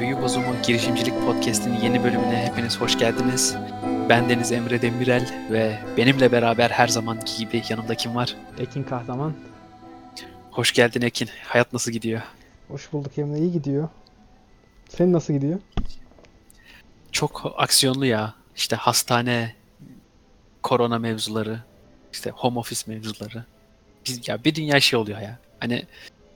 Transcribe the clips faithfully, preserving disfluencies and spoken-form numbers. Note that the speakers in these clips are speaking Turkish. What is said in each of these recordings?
Büyü Bozumu Girişimcilik Podcast'in yeni bölümüne hepiniz hoş geldiniz. Ben Deniz Emre Demirel ve benimle beraber her zamanki gibi yanımda kim var? Ekin Kahraman. Hoş geldin Ekin. Hayat nasıl gidiyor? Hoş bulduk Emre. İyi gidiyor. Senin nasıl gidiyor? Çok aksiyonlu ya. İşte hastane, korona mevzuları, işte home office mevzuları. Biz, ya bir dünya şey oluyor ya. Hani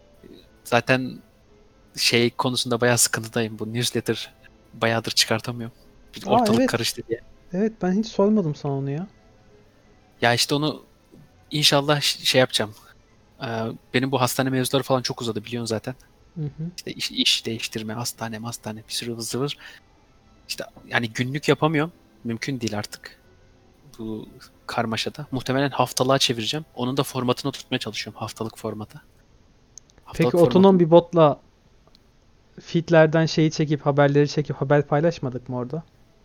zaten şey konusunda bayağı sıkıntıdayım. Bu newsletter bayağıdır çıkartamıyorum. Bir Aa ortalık evet. karıştı diye. Evet ben hiç sormadım sana onu ya. Ya işte onu inşallah ş- şey yapacağım. Ee, Benim bu hastane mevzuları falan çok uzadı biliyorsun zaten. Hı hı. İşte iş, iş değiştirme, hastane, hastane bir sürü ıvır zıvır. İşte yani günlük yapamıyorum. Mümkün değil artık bu karmaşada. Muhtemelen haftalığa çevireceğim. Onun da formatını oturtmaya çalışıyorum. Haftalık formata. Peki Haftalık otonom formatı. bir botla feedlerden şeyi çekip haberleri çekip haber paylaşmadık mı orada?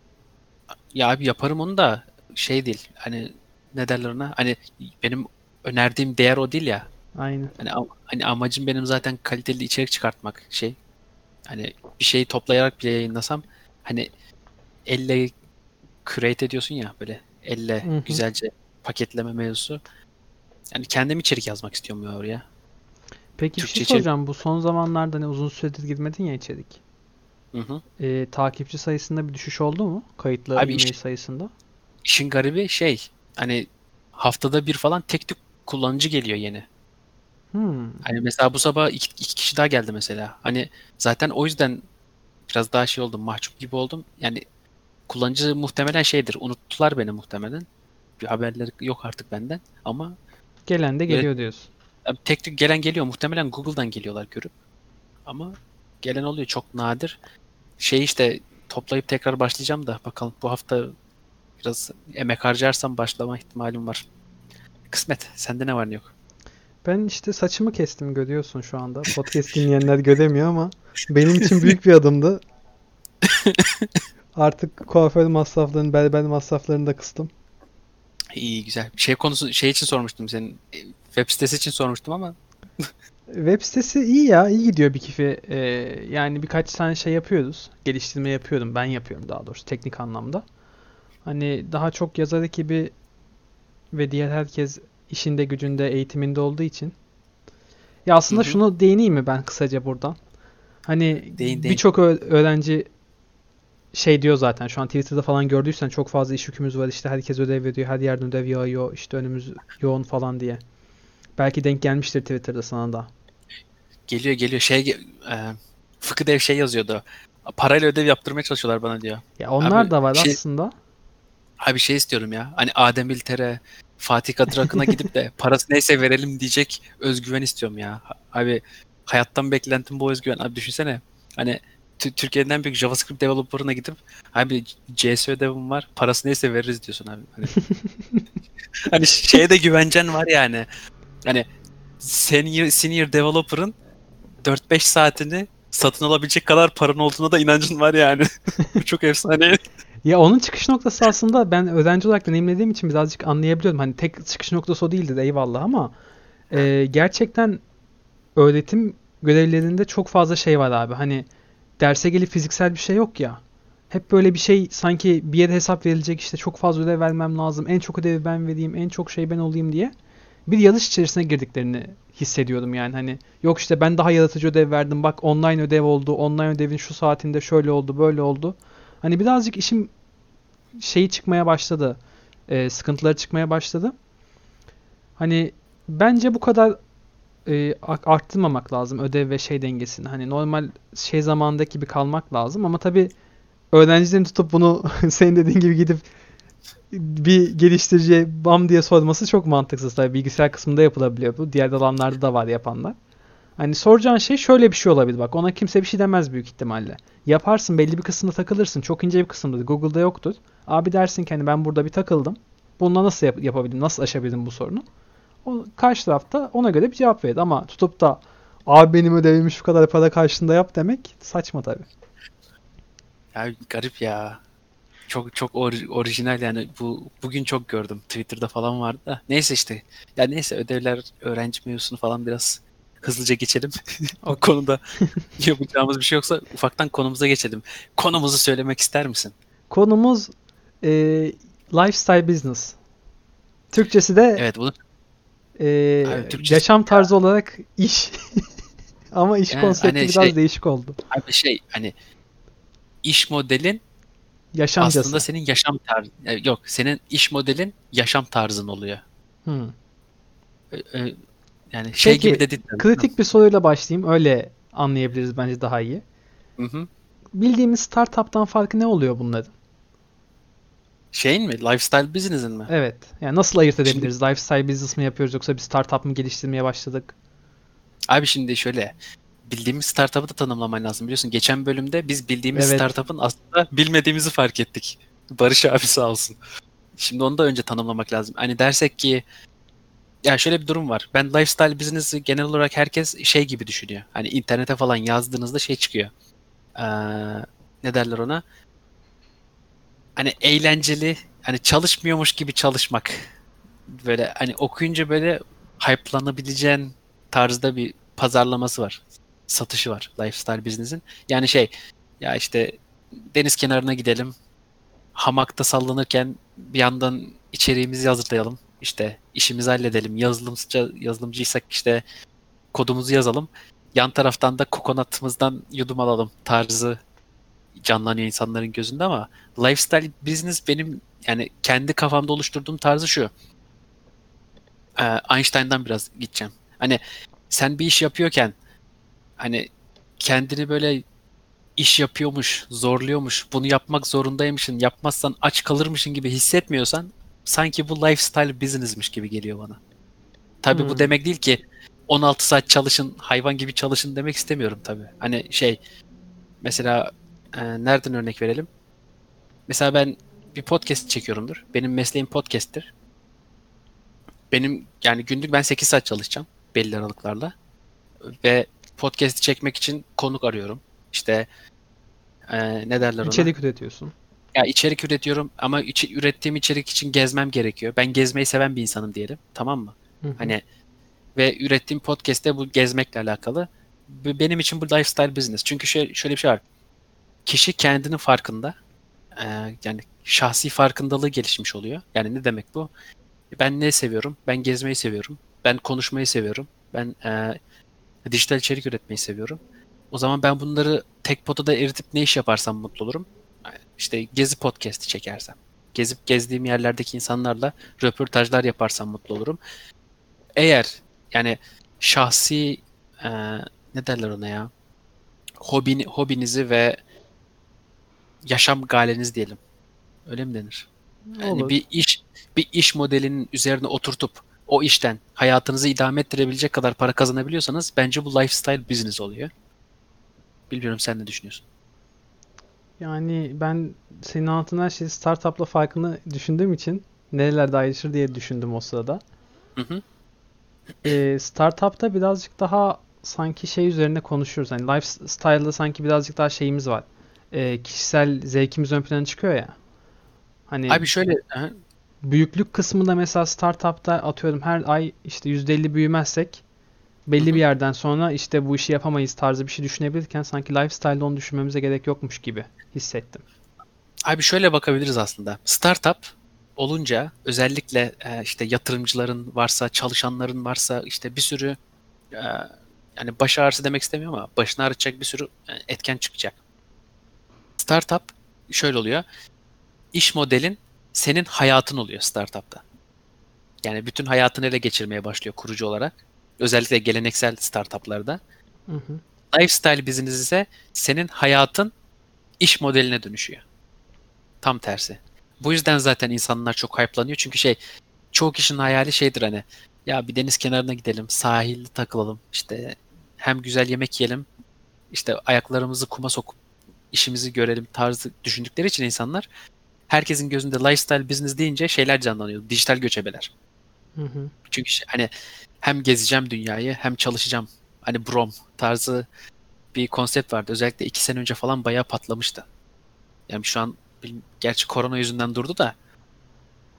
Ya abi yaparım onu da şey değil. Hani ne derler ona? Hani benim önerdiğim değer o değil ya. Aynen. Hani, am- hani amacım benim zaten kaliteli içerik çıkartmak şey. Hani bir şeyi toplayarak bile yayınlasam hani elle create ediyorsun ya böyle elle Hı hı. güzelce paketleme mevzusu. Yani kendim içerik yazmak istiyorum ya oraya. Peki bir şey Türkçe içerik. soracağım. Bu son zamanlarda ne uzun süredir girmedin ya içerik. Hı hı. Ee, takipçi sayısında bir düşüş oldu mu? Kayıtlı Abi e-mail iş, sayısında. işin garibi şey hani haftada bir falan tek tük kullanıcı geliyor yeni. Hmm. Hani mesela bu sabah iki, iki kişi daha geldi mesela. Hani zaten o yüzden biraz daha şey oldum mahcup gibi oldum. Yani kullanıcı muhtemelen şeydir unuttular beni muhtemelen. Bir haberleri yok artık benden ama Gelen de böyle geliyor diyorsun. abi tek tük gelen geliyor muhtemelen Google'dan geliyorlar görüp ama gelen oluyor çok nadir. Şey işte toplayıp tekrar başlayacağım da bakalım bu hafta biraz emek harcarsam başlama ihtimalim var. Kısmet. Sende ne var ne yok? Ben işte saçımı kestim görüyorsun şu anda. Podcast dinleyenler göremiyor ama benim için büyük bir adımdı. Artık kuaför masraflarını, berber masraflarını da kıstım. İyi güzel. Şey konusu şey için sormuştum senin e, web sitesi için sormuştum ama Web sitesi iyi ya, iyi gidiyor bir kifi. Ee, yani birkaç tane şey yapıyoruz. Geliştirme yapıyorum, ben yapıyorum daha doğrusu teknik anlamda. Hani daha çok yazar ekibi ve diğer herkes işinde gücünde, eğitiminde olduğu için. Ya hı aslında hı. şunu değineyim mi ben kısaca buradan? Hani Deyin deyin. birçok ö- öğrenci şey diyor zaten şu an Twitter'da falan gördüysen çok fazla iş yükümüz var işte herkes ödev veriyor her yerden ödev yağıyor işte önümüz yoğun falan diye. Belki denk gelmiştir Twitter'da sana da. Geliyor geliyor şey ge- e, Fıkı dev şey yazıyordu. Parayla ödev yaptırmaya çalışıyorlar bana diyor. Ya onlar Abi da var şey aslında. abi şey istiyorum ya. Hani Adem İlter'e Fatih Kadir Akın'a gidip de parası neyse verelim diyecek özgüven istiyorum ya. Abi hayattan beklentim bu özgüven. Abi düşünsene. Hani Tü- Türkiye'nin en büyük JavaScript developer'ına gidip abi C S ödevim var. Parası neyse veririz diyorsun abi. Hani, hani şeye de güvencen var yani. Hani senior, senior developer'ın dört beş saatini satın alabilecek kadar paran olduğuna da inancın var yani. Bu çok efsane. Ya onun çıkış noktası aslında ben öğrenci olarak deneyimlediğim için birazcık anlayabiliyorum. Hani tek çıkış noktası o değildi de eyvallah ama e, gerçekten öğretim görevlerinde çok fazla şey var abi. Hani derse gelip fiziksel bir şey yok ya. Hep böyle bir şey sanki bir yere hesap verilecek işte çok fazla ödev vermem lazım. En çok ödevi ben vereyim, en çok şey ben olayım diye. Bir yarış içerisine girdiklerini hissediyorum yani hani. Yok işte ben daha yaratıcı ödev verdim. Bak online ödev oldu. Online ödevin şu saatinde şöyle oldu, böyle oldu. Hani birazcık işim şeyi çıkmaya başladı. E, sıkıntıları çıkmaya başladı. Hani bence bu kadar e, arttırmamak lazım ödev ve şey dengesini. Hani normal şey zamandaki gibi kalmak lazım ama tabii öğrencilerin tutup bunu senin dediğin gibi gidip bir geliştiriciye bam diye sorması çok mantıksız. Tabii bilgisayar kısmında yapılabiliyor bu. Diğer alanlarda da var yapanlar. Hani soracağın şey şöyle bir şey olabilir bak. Ona kimse bir şey demez büyük ihtimalle. Yaparsın belli bir kısmında takılırsın. Çok ince bir kısımda Google'da yoktur. Abi dersin ki hani ben burada bir takıldım. Bununla nasıl yap- yapabilirim? Nasıl aşabilirim bu sorunu? O, karşı tarafta ona göre bir cevap verir. Ama tutup da abi benim ödevimi şu kadar para karşılığında yap demek saçma tabii. Ya garip ya. Çok çok or- orijinal yani bu bugün çok gördüm Twitter'da falan vardı da. Neyse işte. Ya neyse ödevler öğrenci mevzusunu falan biraz hızlıca geçelim. Bu Okey. konuda yapacağımız bir şey yoksa ufaktan konumuza geçelim. Konumuzu söylemek ister misin? Konumuz e, lifestyle business. Türkçesi de Evet bunu e, abi Türkçesi yaşam tarzı olarak iş. Ama iş yani konsepti hani biraz şey değişik oldu. abi şey hani iş modelin Yaşamcası. aslında senin yaşam tarzın yok senin iş modelin yaşam tarzın oluyor. Hmm. Ee, e, Yani şey gibi Peki de değil tabii. kritik bir soruyla başlayayım. Öyle anlayabiliriz bence daha iyi. Hı hı. Bildiğimiz startup'tan farkı ne oluyor bunların? Şeyin mi? Lifestyle business'in mi? Evet. Yani nasıl ayırt Şimdi edebiliriz? Lifestyle business mi yapıyoruz yoksa bir startup mı geliştirmeye başladık? abi şimdi şöyle bildiğimiz startup'ı da tanımlaman lazım biliyorsun. Geçen bölümde biz bildiğimiz Evet. startup'ın aslında bilmediğimizi fark ettik. Barış abi sağ olsun. Şimdi onu da önce tanımlamak lazım. Hani dersek ki ya şöyle bir durum var. Ben lifestyle business'ı genel olarak herkes şey gibi düşünüyor. Hani internete falan yazdığınızda şey çıkıyor. Ee, Ne derler ona? Hani eğlenceli, hani çalışmıyormuş gibi çalışmak. Böyle hani okuyunca böyle hype'lanabileceğin tarzda bir pazarlaması var. Satışı var lifestyle business'in. Yani şey ya işte deniz kenarına gidelim. Hamakta sallanırken bir yandan içeriğimizi hazırlayalım. İşte işimizi halledelim. Yazılımcı, yazılımcıysak işte kodumuzu yazalım. Yan taraftan da kokonatımızdan yudum alalım tarzı canlanıyor insanların gözünde ama lifestyle business benim yani kendi kafamda oluşturduğum tarzı şu. Ee, Einstein'dan biraz gideceğim. Hani sen bir iş yapıyorken hani kendini böyle iş yapıyormuş, zorluyormuş, bunu yapmak zorundaymışsın, yapmazsan aç kalırmışın gibi hissetmiyorsan sanki bu lifestyle business'miş gibi geliyor bana. Tabii bu Hmm. demek değil ki on altı saat çalışın, hayvan gibi çalışın demek istemiyorum tabii. Hani şey mesela e, nereden örnek verelim? Mesela ben bir podcast çekiyorumdur. Benim mesleğim podcast'tir. Benim yani günlük ben sekiz saat çalışacağım belli aralıklarla. Ve podcast'i çekmek için konuk arıyorum. İşte e, ne derler ona? İçerik üretiyorsun. Ya içerik üretiyorum ama içi, ürettiğim içerik için gezmem gerekiyor. Ben gezmeyi seven bir insanım diyelim. Tamam mı? Hı hı. Hani ve ürettiğim podcast'te bu gezmekle alakalı. Bu- Benim için bu lifestyle business. Çünkü şöyle, şöyle bir şey var. Kişi kendinin farkında. E, Yani şahsi farkındalığı gelişmiş oluyor. Yani ne demek bu? Ben ne seviyorum? Ben gezmeyi seviyorum. Ben konuşmayı seviyorum. Ben e, dijital içerik üretmeyi seviyorum. O zaman ben bunları tek potada eritip ne iş yaparsam mutlu olurum. İşte gezi podcast'i çekersem. Gezip gezdiğim yerlerdeki insanlarla röportajlar yaparsam mutlu olurum. Eğer yani şahsi e, ne derler ona ya? Hobini, hobinizi ve yaşam galeniz diyelim. Öyle mi denir? Yani Olur. bir iş bir iş modelinin üzerine oturtup o işten hayatınızı idame ettirebilecek kadar para kazanabiliyorsanız bence bu lifestyle business oluyor. Bilmiyorum sen ne düşünüyorsun? Yani ben senin anlattığın her şeyi startup'la farkını düşündüğüm için nerelerde ayrışır diye düşündüm o sırada. Hı hı. Ee, startup'ta birazcık daha sanki şey üzerine konuşuyoruz. Hani lifestyle'da sanki birazcık daha şeyimiz var. Ee, kişisel zevkimiz ön plana çıkıyor ya. Hani Abi şöyle aha, büyüklük kısmında mesela startup'ta atıyorum her ay işte yüzde elli büyümezsek hı belli bir hı. yerden sonra işte bu işi yapamayız tarzı bir şey düşünebilirken sanki lifestyle'da onu düşünmemize gerek yokmuş gibi hissettim. Abi şöyle bakabiliriz aslında. Startup olunca özellikle e, işte yatırımcıların varsa, çalışanların varsa işte bir sürü e, yani baş ağrısı demek istemiyorum ama başını ağrıtacak bir sürü e, etken çıkacak. Startup şöyle oluyor. İş modelin senin hayatın oluyor startupta. Yani bütün hayatını ele geçirmeye başlıyor kurucu olarak. Özellikle geleneksel startuplarda. Hı hı. Lifestyle business ise senin hayatın iş modeline dönüşüyor. Tam tersi. Bu yüzden zaten insanlar çok hype'lanıyor. Çünkü şey çoğu kişinin hayali şeydir hani ya bir deniz kenarına gidelim, sahilde takılalım, işte hem güzel yemek yiyelim, işte ayaklarımızı kuma sokup işimizi görelim tarzı düşündükleri için insanlar herkesin gözünde lifestyle business deyince şeyler canlanıyor. Dijital göçebeler. Hı hı. Çünkü şey- hani hem gezeceğim dünyayı hem çalışacağım. Hani Brom tarzı bir konsept vardı. Özellikle iki sene önce falan bayağı patlamıştı. Yani şu an bil- gerçi korona yüzünden durdu da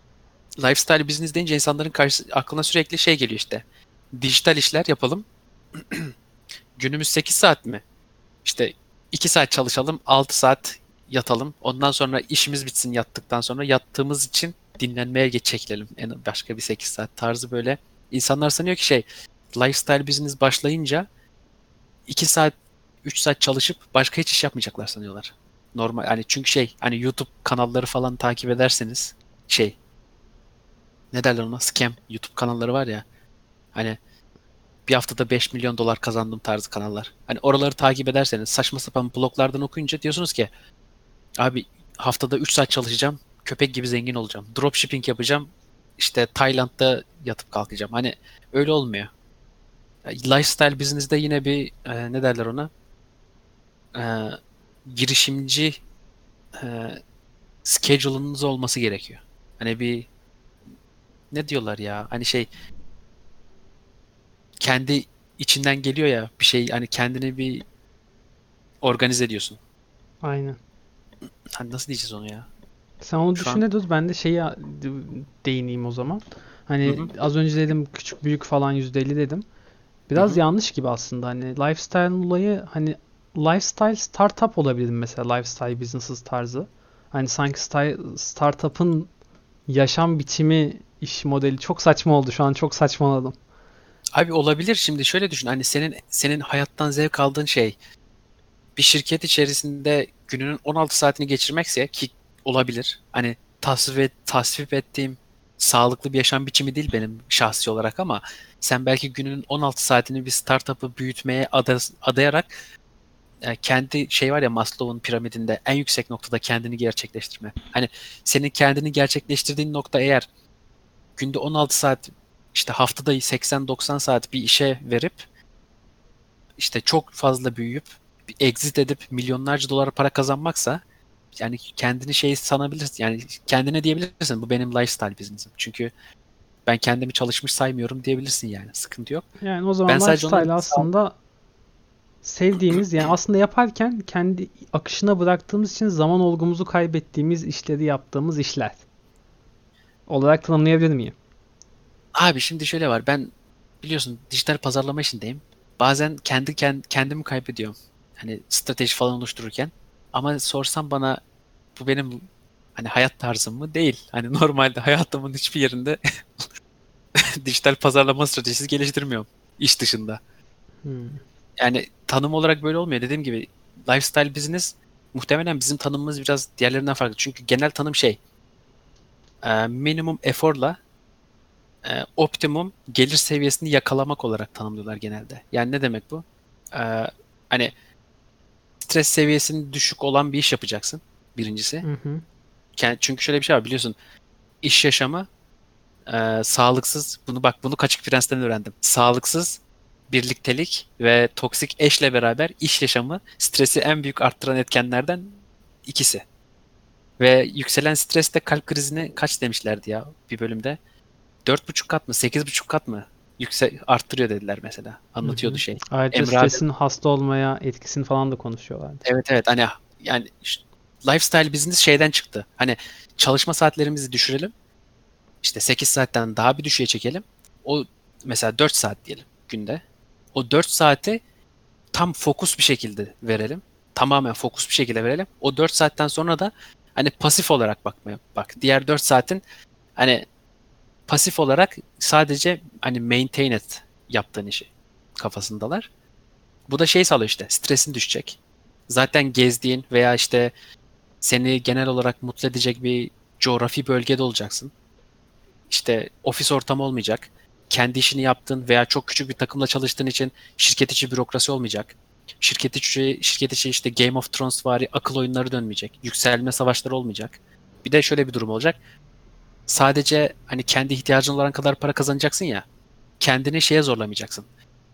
lifestyle business deyince insanların karşı aklına sürekli şey geliyor işte. Dijital işler yapalım. Günümüz sekiz saat mi? İşte iki saat çalışalım, altı saat yatalım. Ondan sonra işimiz bitsin yattıktan sonra yattığımız için dinlenmeye geç çekilelim. En başka bir sekiz saat tarzı böyle. İnsanlar sanıyor ki şey lifestyle business başlayınca iki saat üç saat çalışıp başka hiç iş yapmayacaklar sanıyorlar. Normal hani çünkü şey hani YouTube kanalları falan takip ederseniz şey ne derler ona scam YouTube kanalları var ya hani bir haftada beş milyon dolar kazandım tarzı kanallar. Hani oraları takip ederseniz saçma sapan bloglardan okuyunca diyorsunuz ki abi haftada üç saat çalışacağım köpek gibi zengin olacağım. Dropshipping yapacağım işte Tayland'da yatıp kalkacağım. Hani öyle olmuyor. Lifestyle business'de yine bir e, ne derler ona e, girişimci e, schedule'ınız olması gerekiyor. Hani bir ne diyorlar ya hani şey kendi içinden geliyor ya bir şey hani kendini bir organize ediyorsun. Aynen. Hani nasıl diyeceğiz onu ya? Sen onu Şu an düşüne dur. Ben de şeyi değineyim o zaman. hı Hani hı, az önce dedim küçük büyük falan yüzde elli dedim. hı Biraz hı. yanlış gibi aslında. Hani lifestyle olayı hani lifestyle startup olabilir mesela lifestyle businesses tarzı. Hani sanki style, startup'ın yaşam biçimi iş modeli çok saçma oldu. Şu an çok saçmaladım. Abi olabilir şimdi şöyle düşün hani senin senin hayattan zevk aldığın şey bir şirket içerisinde gününün on altı saatini geçirmekse ki olabilir. Hani tasvip, et, tasvip ettiğim sağlıklı bir yaşam biçimi değil benim şahsi olarak ama sen belki gününün on altı saatini bir startup'ı büyütmeye ada- adayarak e, kendi şey var ya Maslow'un piramidinde en yüksek noktada kendini gerçekleştirme. Hani senin kendini gerçekleştirdiğin nokta eğer günde on altı saat işte haftada seksen doksan saat bir işe verip işte çok fazla büyüyüp bir exit edip milyonlarca dolar para kazanmaksa yani kendini şey sanabilirsin. Yani kendine diyebilirsin bu benim lifestyle business'ım. Çünkü ben kendimi çalışmış saymıyorum diyebilirsin yani. Sıkıntı yok. Yani o Ben zaman sadece ona lifestyle aslında sevdiğimiz yani aslında yaparken kendi akışına bıraktığımız için zaman olgumuzu kaybettiğimiz işleri yaptığımız işler olarak tanımlayabilir miyim? abi şimdi şöyle var. Ben biliyorsun dijital pazarlama işindeyim. Bazen kendi kend- kendimi kaybediyorum. Hani strateji falan oluştururken. Ama sorsan bana bu benim hani hayat tarzım mı? Değil. Hani normalde hayatımın hiçbir yerinde dijital pazarlama stratejisi geliştirmiyorum iş dışında. Hmm. Yani tanım olarak böyle olmuyor. Dediğim gibi lifestyle business muhtemelen bizim tanımımız biraz diğerlerinden farklı. Çünkü genel tanım şey e, minimum eforla e, optimum gelir seviyesini yakalamak olarak tanımlıyorlar genelde. Yani ne demek bu? E, hani stres seviyesinin düşük olan bir iş yapacaksın birincisi. Hı hı. Ken- Çünkü şöyle bir şey var biliyorsun iş yaşamı e, sağlıksız bunu bak bunu Kaçık Prens'ten öğrendim. Sağlıksız birliktelik ve toksik eşle beraber iş yaşamı stresi en büyük arttıran etkenlerden ikisi. Ve yükselen stres de kalp krizini kaç demişlerdi ya bir bölümde? Dört buçuk kat mı sekiz buçuk kat mı yüksek arttırıyor dediler mesela. Hı Anlatıyordu hı. şey. Ayrıca Emre abi stresin hasta olmaya etkisini falan da konuşuyorlardı. evet evet hani yani ş- lifestyle business şeyden çıktı. Hani çalışma saatlerimizi düşürelim. İşte sekiz saatten daha bir düşüğe çekelim. O mesela dört saat diyelim günde. O dört saati tam fokus bir şekilde verelim. Tamamen fokus bir şekilde verelim. O dört saatten sonra da hani pasif olarak bakmaya bak. Diğer dört saatin hani pasif olarak sadece hani maintain et yaptığın işi kafasındalar. Bu da şey sağlıyor işte stresin düşecek. Zaten gezdiğin veya işte seni genel olarak mutlu edecek bir coğrafi bölgede olacaksın. İşte ofis ortamı olmayacak. Kendi işini yaptığın veya çok küçük bir takımla çalıştığın için şirket içi bürokrasi olmayacak. Şirket içi, şirket içi işte Game of Thrones vari akıl oyunları dönmeyecek. Yükselme savaşları olmayacak. Bir de şöyle bir durum olacak. Sadece hani kendi ihtiyacın olan kadar para kazanacaksın ya. Kendini şeye zorlamayacaksın.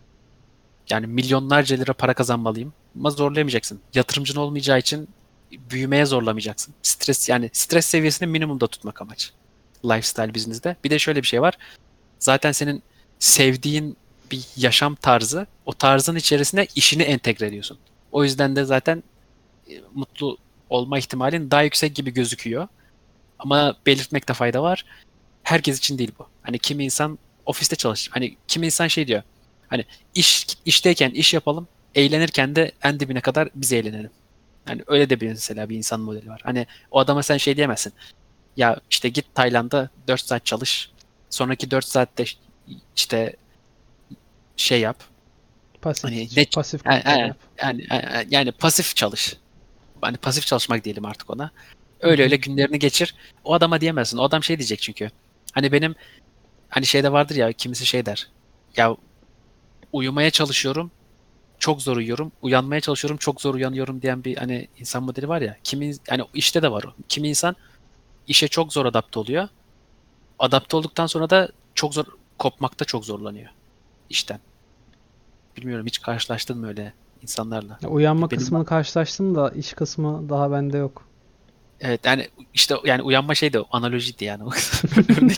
Yani milyonlarca lira para kazanmalıyım. Ama zorlayamayacaksın. Yatırımcın olmayacağı için büyümeye zorlamayacaksın. Stres yani stres seviyesini minimumda tutmak amaç. Lifestyle business'de. Bir de şöyle bir şey var. Zaten senin sevdiğin bir yaşam tarzı, o tarzın içerisine işini entegre ediyorsun. O yüzden de zaten e, mutlu olma ihtimalin daha yüksek gibi gözüküyor. Ama belirtmekte fayda var. Herkes için değil bu. Hani kimi insan ofiste çalışır. Hani kimi insan şey diyor. Hani iş işteyken iş yapalım, eğlenirken de en dibine kadar biz eğlenelim. Yani öyle de bir mesela bir insan modeli var. Hani o adama sen şey diyemezsin. Ya işte git Tayland'a dört saat çalış. Sonraki dört saatte işte şey yap. Hani Pasif ne pasif yani, kalıcılığı yap. yani, yani, yani pasif çalış. Hani pasif çalışmak diyelim artık ona. Hı Öyle hı. öyle günlerini geçir. O adama diyemezsin. O adam şey diyecek çünkü. Hani benim hani şeyde vardır ya kimisi şey der. Ya uyumaya çalışıyorum. Çok zor uyuyorum. Uyanmaya çalışıyorum. Çok zor uyanıyorum diyen bir hani insan modeli var ya. Kimi yani işte de var o. Kimi insan işe çok zor adapte oluyor. Adapte olduktan sonra da çok zor kopmakta çok zorlanıyor işten. Bilmiyorum hiç karşılaştın mı öyle insanlarla? Ya uyanma Benim kısmını karşılaştım da iş kısmı daha bende yok. evet yani işte yani uyanma şey de o, analojiydi yani. O örnek.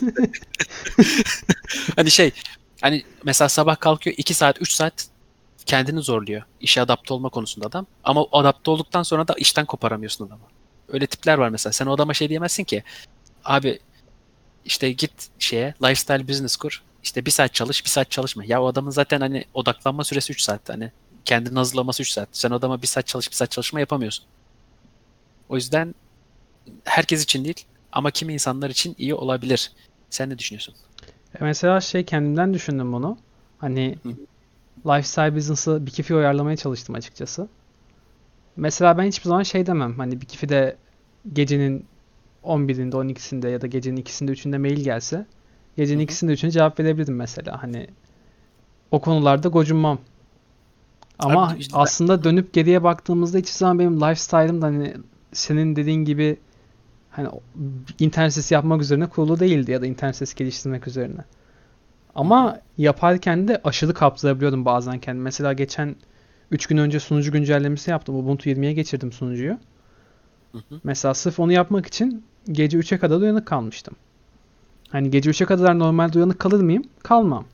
Hani şey hani mesela sabah kalkıyor iki saat üç saat kendini zorluyor. İşe adapte olma konusunda adam. Ama o adapte olduktan sonra da işten koparamıyorsun adamı. Öyle tipler var mesela. Sen o adama şey diyemezsin ki abi işte git şeye lifestyle business kur. İşte bir saat çalış bir saat çalışma. Ya o adamın zaten hani odaklanma süresi üç saat. Hani kendini hazırlaması üç saat. Sen o adama bir saat çalış bir saat çalışma yapamıyorsun. O yüzden herkes için değil ama kimi insanlar için iyi olabilir. Sen ne düşünüyorsun? E mesela şey kendimden düşündüm bunu. Hani Hı lifestyle business'ı Bikifi'ye uyarlamaya çalıştım açıkçası. Mesela ben hiçbir zaman şey demem. Hani Bikifi'de gecenin on birinde, on ikisinde ya da gecenin ikisinde, üçünde mail gelse hı. gecenin Hı. ikisinde, üçünde cevap verebilirdim mesela. Hani o konularda gocunmam. Abi Ama işte ben- aslında dönüp geriye baktığımızda hiçbir zaman benim lifestyle'ım da hani senin dediğin gibi hani internet sitesi yapmak üzerine kurulu değildi ya da internet sitesi geliştirmek üzerine. Hı hı. Ama yaparken de aşırı kaptırabiliyordum bazen kendimi. Mesela geçen üç gün önce sunucu güncellemesi yaptım. Ubuntu yirmiye geçirdim sunucuyu. Hı hı. Mesela sırf onu yapmak için gece üçe kadar uyanık kalmıştım. Hani gece üçe kadar normalde uyanık kalır mıyım? Kalmam.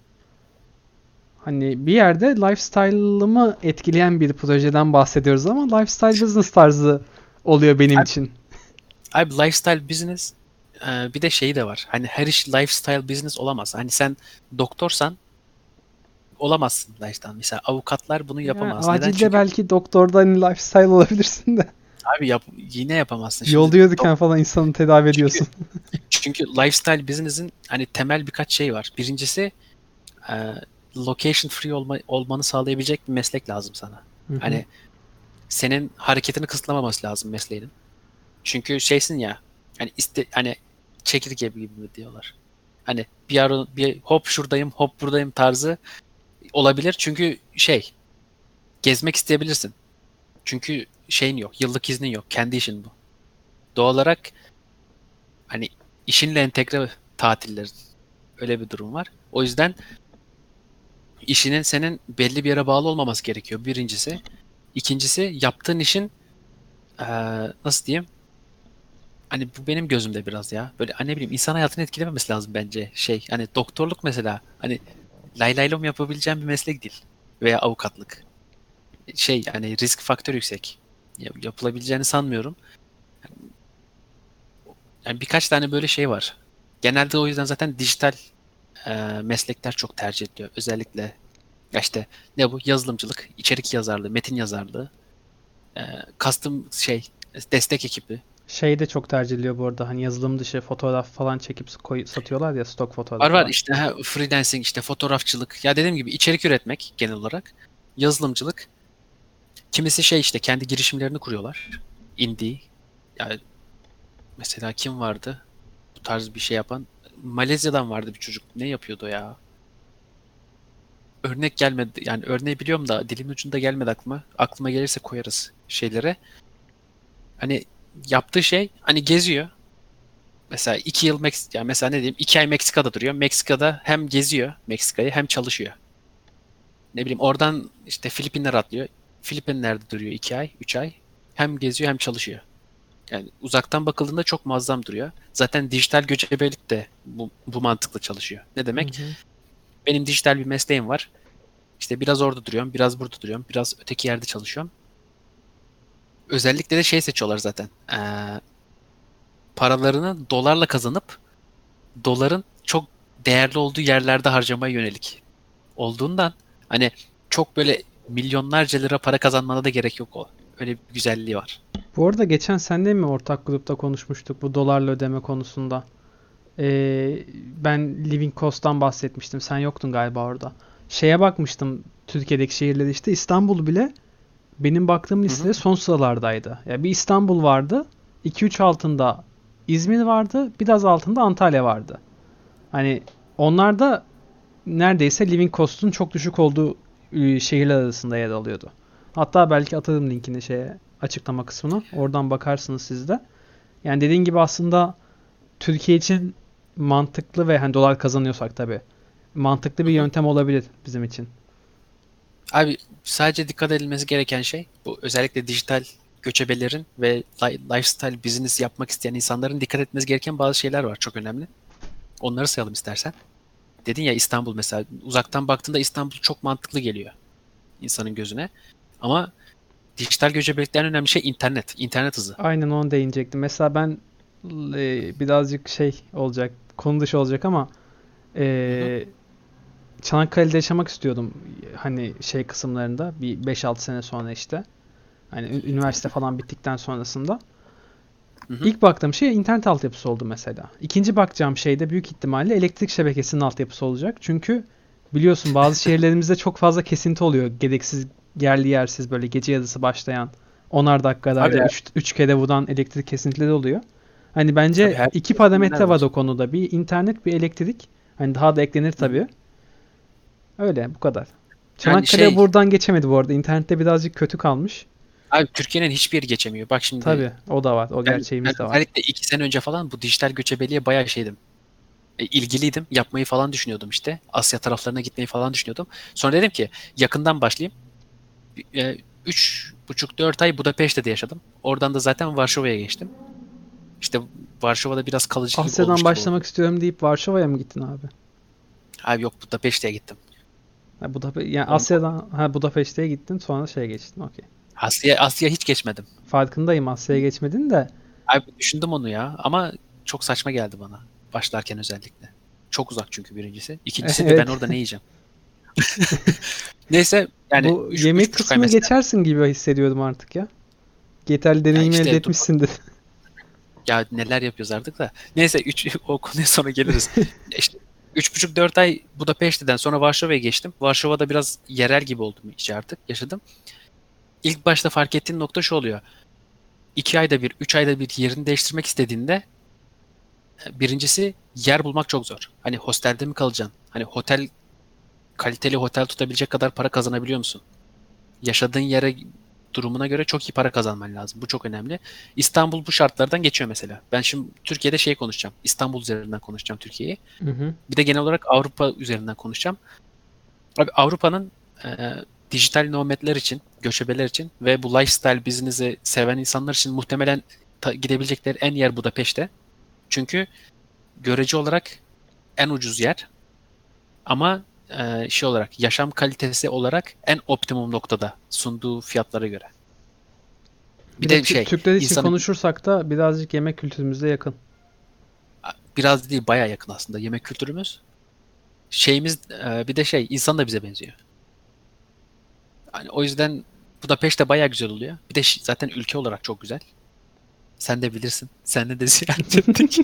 Hani bir yerde lifestyle'ımı etkileyen bir projeden bahsediyoruz ama lifestyle business tarzı oluyor benim Abi, için. abi lifestyle business e, bir de şeyi de var. Hani her iş lifestyle business olamaz. Hani sen doktorsan olamazsın lifestyle. Mesela avukatlar bunu Yani yapamaz. Neden? acilde Çünkü belki doktorda hani lifestyle olabilirsin de. abi yap, yine yapamazsın. Şimdi Yolda yürürken dok- falan insanı tedavi çünkü ediyorsun. çünkü lifestyle business'in hani temel birkaç şey var. Birincisi e, location free olma, olmanı sağlayabilecek bir meslek lazım sana. Hı hı. Hani senin hareketini kısıtlamaması lazım mesleğinin. Çünkü şeysin ya hani iste hani çekirge gibi mi diyorlar. Hani bir ara bir hop şuradayım hop buradayım tarzı olabilir. Çünkü şey gezmek isteyebilirsin. Çünkü şeyin yok, yıllık iznin yok. Kendi işin bu. Doğal olarak hani işinle entegre tatiller öyle bir durum var. O yüzden işinin senin belli bir yere bağlı olmaması gerekiyor. Birincisi. İkincisi yaptığın işin eee, nasıl diyeyim? Hani bu benim gözümde biraz ya. Böyle hani ne bileyim insan hayatını etkilememesi lazım bence. Şey hani doktorluk mesela hani lay lay lom yapabileceğim bir meslek değil. Veya avukatlık. Şey yani risk faktörü yüksek. Ya- Yapılabileceğini sanmıyorum. Yani birkaç tane böyle şey var. Genelde o yüzden zaten dijital e, meslekler çok tercih ediliyor. Özellikle ya işte ne bu? Yazılımcılık, içerik yazarlığı, metin yazarlığı, e, custom şey, destek ekibi. Şey de çok tercih ediliyor bu arada. Hani yazılım dışı fotoğraf falan çekip koy, satıyorlar ya stok Var var fotoğraflar. işte ha, freelancing, işte fotoğrafçılık. Ya dediğim gibi içerik üretmek genel olarak. Yazılımcılık. Kimisi şey işte kendi girişimlerini kuruyorlar. Indie. Yani mesela kim vardı? Bu tarz bir şey yapan. Malezya'dan vardı bir çocuk. Ne yapıyordu ya? Örnek gelmedi. Yani örneği biliyorum da dilimin ucunda gelmedi aklıma. Aklıma gelirse koyarız şeylere. Hani yaptığı şey hani geziyor. Mesela iki yıl Meksika, yani mesela ne diyeyim iki ay Meksika'da duruyor. Meksika'da hem geziyor Meksika'yı hem çalışıyor. Ne bileyim oradan işte Filipinler atlıyor. Filipinler'de duruyor iki ay, üç ay. Hem geziyor hem çalışıyor. Yani uzaktan bakıldığında çok muazzam duruyor. Zaten dijital göçebelik de bu, bu mantıkla çalışıyor. Ne Hı demek? hı. Benim dijital bir mesleğim var. İşte biraz orada duruyorum, biraz burada duruyorum, biraz öteki yerde çalışıyorum. Özellikle de şey seçiyorlar zaten. Ee, paralarını dolarla kazanıp doların çok değerli olduğu yerlerde harcamaya yönelik olduğundan Hani çok böyle milyonlarca lira para kazanmana da gerek yok o. Öyle bir güzelliği var. Bu arada geçen seninle mi ortak grupta konuşmuştuk bu dolarla ödeme konusunda? Ee, ben Living Cost'tan bahsetmiştim. Sen yoktun galiba orada. Şeye bakmıştım Türkiye'deki şehirleri işte İstanbul bile benim baktığım Hı hı. listede son sıralardaydı. Ya bir İstanbul vardı. iki üç altında İzmir vardı. Biraz altında Antalya vardı. Hani onlar da neredeyse living cost'un çok düşük olduğu e, şehirler arasında yer alıyordu. Hatta belki atarım linkini şeye açıklama kısmına. Oradan bakarsınız siz de. Yani dediğin gibi aslında Türkiye için mantıklı ve hani dolar kazanıyorsak tabii mantıklı bir Hı hı. yöntem olabilir bizim için. Abi sadece dikkat edilmesi gereken şey bu özellikle dijital göçebelerin ve li- lifestyle business yapmak isteyen insanların dikkat etmesi gereken bazı şeyler var çok önemli. Onları sayalım istersen. Dedin ya İstanbul mesela uzaktan baktığında İstanbul çok mantıklı geliyor insanın gözüne. Ama dijital göçebelikten önemli şey internet. İnternet hızı. Aynen onu değinecektim. Mesela ben e, birazcık şey olacak, konu dışı olacak ama Hı hı. e, Çanakkale'de yaşamak istiyordum. Hani şey kısımlarında bir beş altı sene sonra işte. Hani ü- üniversite falan bittikten sonrasında. Hı hı. İlk baktığım şey internet altyapısı oldu mesela. İkinci bakacağım şey de büyük ihtimalle elektrik şebekesinin altyapısı olacak. Çünkü biliyorsun bazı şehirlerimizde çok fazla kesinti oluyor. Gereksiz yerli yersiz böyle gece yarısı başlayan onar Abi, dakikada üç kere vuran elektrik kesintileri oluyor. Hani abi bence her iki kesimler parametre var var. o konuda. Bir internet, bir elektrik. Hani daha da eklenir Hı hı. tabii. Öyle bu kadar. Yani Çanakkale şey buradan geçemedi bu arada. İnternette birazcık kötü kalmış. abi Türkiye'nin hiçbir yeri geçemiyor. Bak şimdi Tabii o da var. O ben, ben gerçeğimiz de var. özellikle iki sene önce falan bu dijital göçebeliğe bayağı şeydim. E, ilgiliydim. Yapmayı falan düşünüyordum işte. Asya taraflarına gitmeyi falan düşünüyordum. Sonra dedim ki yakından başlayayım. E, üç buçuk dört ay Budapeşte'de yaşadım. Oradan da zaten Varşova'ya geçtim. İşte Varşova'da biraz kalıcılık olmuş Asya'dan gibi oldu. başlamak istiyorum deyip Varşova'ya mı gittin abi? Abi yok Budapeşte'ye gittim. Ha, Budape yani On, Asya'dan ha Budapeşte'ye gittin sonra şeye geçtin. Okey. Asya, Asya hiç geçmedim. Farkındayım Asya'ya geçmedin de. Abi düşündüm onu ya ama çok saçma geldi bana. Başlarken özellikle. Çok uzak çünkü birincisi. İkincisi de ben Evet. orada ne yiyeceğim? Neyse yani Bu üç, üç yemek buçuk ay kısmını mesela. geçersin gibi hissediyorum artık ya. Yeterli Ya deneyimi elde işte dur bak- etmişsindir. ya neler yapıyoruz artık da. Neyse üç, o konuya sonra geliriz. İşte üç buçuk dört ay Budapeşte'den sonra Varşova'ya geçtim. Varşova'da biraz yerel gibi oldum iyice artık. Yaşadım. İlk başta fark ettiğim nokta şu oluyor. iki ayda bir, üç ayda bir yerini değiştirmek istediğinde e, birincisi yer bulmak çok zor. Hani hostelde mi kalacaksın? Hani otel kaliteli otel tutabilecek kadar para kazanabiliyor musun? Yaşadığın yere durumuna göre çok iyi para kazanman lazım. Bu çok önemli. İstanbul bu şartlardan geçiyor mesela. Ben şimdi Türkiye'de şey konuşacağım. İstanbul üzerinden konuşacağım Türkiye'yi. Hı hı. Bir de genel olarak Avrupa üzerinden konuşacağım. Abi Avrupa'nın e, dijital nomadler için, göçebeler için ve bu lifestyle business'i seven insanlar için muhtemelen ta- gidebilecekleri en yer Budapeşte. Çünkü görece olarak en ucuz yer ama e, şey olarak yaşam kalitesi olarak en optimum noktada sunduğu fiyatlara göre. Bir Bir de de Tü- şey Türkler için insanın konuşursak da birazcık yemek kültürümüze yakın. biraz değil bayağı yakın aslında yemek kültürümüz. Şeyimiz e, bir de şey insan da bize benziyor. Hani o yüzden Budapeşte bayağı güzel oluyor. Bir de ş- zaten ülke olarak çok güzel. Sen de bilirsin. Senle de ziyaret ettik.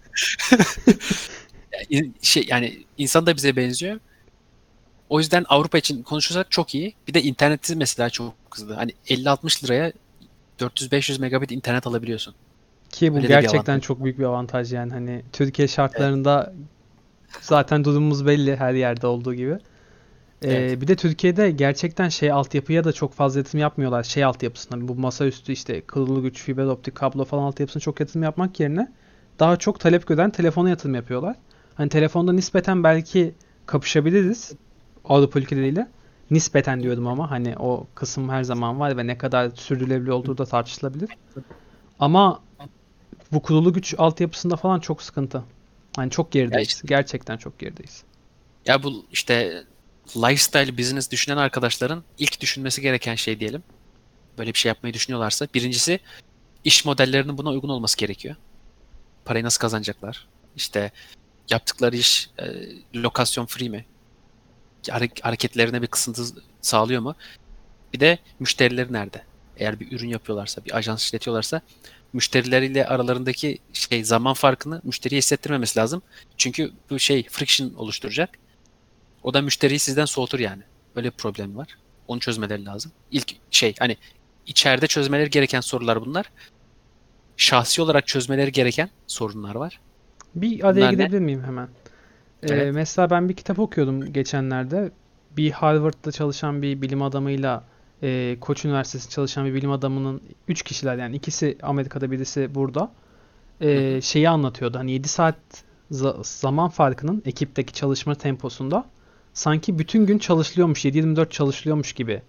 Yani, şey yani insan da bize benziyor. O yüzden Avrupa için konuşursak çok iyi. Bir de interneti mesela çok hızlı. Hani elli altmış liraya dört yüz beş yüz megabit internet alabiliyorsun. Ki bu Öyle de bir gerçekten avantaj. çok büyük bir avantaj yani hani Türkiye Evet, şartlarında zaten durumumuz belli her yerde olduğu gibi. evet. Ee, bir de Türkiye'de gerçekten şey altyapıya da çok fazla yatırım yapmıyorlar. Şey altyapısına bu masaüstü işte kırıllı güç, fiber optik kablo falan altyapısına çok yatırım yapmak yerine daha çok talep gören telefona yatırım yapıyorlar. Hani telefonda nispeten belki kapışabiliriz Avrupa ülkeleriyle. Nispeten diyorum ama hani o kısım her zaman var ve ne kadar sürdürülebilir olduğu da tartışılabilir. Ama bu kurulu güç altyapısında falan çok sıkıntı. Hani çok Ya gerideyiz. işte Gerçekten çok gerideyiz. ya bu işte lifestyle business düşünen arkadaşların ilk düşünmesi gereken şey diyelim. Böyle bir şey yapmayı düşünüyorlarsa birincisi iş modellerinin buna uygun olması gerekiyor. Parayı nasıl kazanacaklar? İşte yaptıkları iş e, lokasyon free mi? hare- hareketlerine bir kısıntı sağlıyor mu? Bir de müşterileri nerede? Eğer bir ürün yapıyorlarsa, bir ajans işletiyorlarsa müşterileriyle aralarındaki şey zaman farkını müşteriye hissettirmemesi lazım. Çünkü bu şey friction oluşturacak. O da müşteriyi sizden soğutur yani. Böyle bir problem var. Onu çözmeleri lazım. İlk şey hani içeride çözmeleri gereken sorular bunlar. Şahsi olarak çözmeleri gereken sorunlar var. Bir araya Bunlar ne? gidebilir miyim hemen? Evet. Ee, mesela ben bir kitap okuyordum geçenlerde. Bir Harvard'da çalışan bir bilim adamıyla e, Koç Üniversitesi'nde çalışan bir bilim adamının üç kişiler, yani ikisi Amerika'da, birisi burada. Hı Ee, hı. şeyi anlatıyordu. Hani yedi saat za- zaman farkının ekipteki çalışma temposunda sanki bütün gün çalışılıyormuş, yedi yirmi dört çalışılıyormuş gibi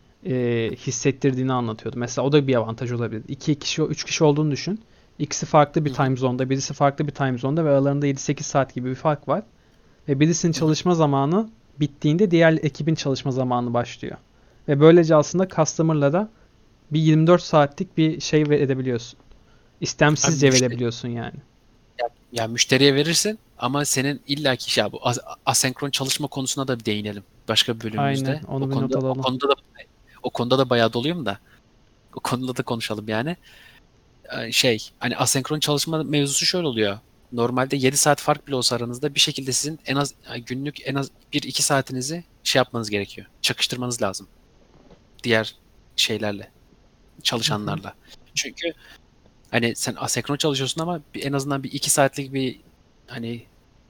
e, hissettirdiğini anlatıyordu. Mesela o da bir avantaj olabilir. İki kişi, üç kişi olduğunu düşün. İkisi farklı bir Hı hı. time zone'da, birisi farklı bir time zone'da ve aralarında yedi sekiz saat gibi bir fark var. Ve birisinin Hı hı. çalışma zamanı bittiğinde diğer ekibin çalışma zamanı başlıyor. Ve böylece aslında customer'lara bir yirmi dört saatlik bir şey edebiliyorsun. Abi İstemsizce müşteri, verebiliyorsun yani. ya, ya müşteriye verirsin ama senin illaki şey bu as- asenkron çalışma konusuna da bir değinelim. Başka bir Aynen. bölümümüzde. O Onu bir not konuda o alalım. konuda da o konuda da bayağı doluyum da. O konuda da konuşalım yani. Ee, Şey hani asenkron çalışma mevzusu şöyle oluyor. Normalde yedi saat fark bile olsa aranızda bir şekilde sizin en az yani günlük en az bir iki saatinizi şey yapmanız gerekiyor. Çakıştırmanız lazım diğer şeylerle, Hı hı. çalışanlarla. Çünkü hani sen asenkron çalışıyorsun ama bir, en azından bir iki saatlik bir hani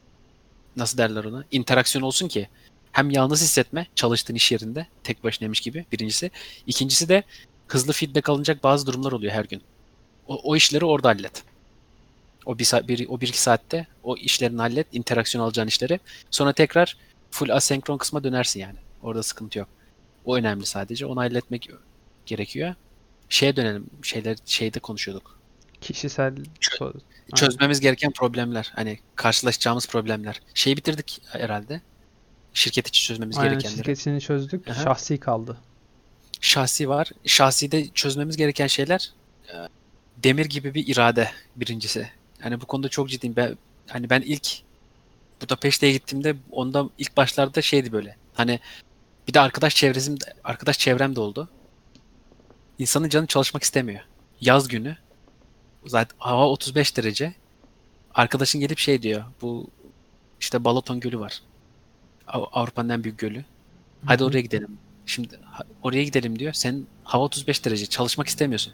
nasıl derler ona interaksiyon olsun ki hem yalnız hissetme çalıştığın iş yerinde tek başınaymış gibi birincisi. İkincisi de hızlı feedback alınacak bazı durumlar oluyor her gün. O, o işleri orada hallet. O bir, saat, bir, o bir iki saatte o işlerini hallet, interaksiyon alacağın işleri. Sonra tekrar full asenkron kısma dönersin yani. Orada sıkıntı yok. O önemli sadece. Onu halletmek gerekiyor. Şeye dönelim. Şeyler şeyde konuşuyorduk. Kişisel Çö- soru. Aynen. Çözmemiz gereken problemler. Hani karşılaşacağımız problemler. Şeyi bitirdik herhalde. Şirket içi çözmemiz Aynen, gerekenleri. şirketini çözdük. Aha. Şahsi kaldı. Şahsi var. Şahside çözmemiz gereken şeyler e, demir gibi bir irade birincisi. Yani bu konuda çok ciddiyim. Ben, hani ben ilk Budapeşte'ye gittiğimde onda ilk başlarda şeydi böyle. Hani bir de arkadaş çevresim arkadaş çevrem de oldu. İnsanın canı çalışmak istemiyor. Yaz günü zaten hava otuz beş derece. Arkadaşın gelip şey diyor. Bu işte Balaton Gölü var. Av- Avrupa'nın en büyük gölü. Hı Hadi hı. oraya gidelim. Şimdi ha- oraya gidelim diyor. Sen hava otuz beş derece. Çalışmak istemiyorsun.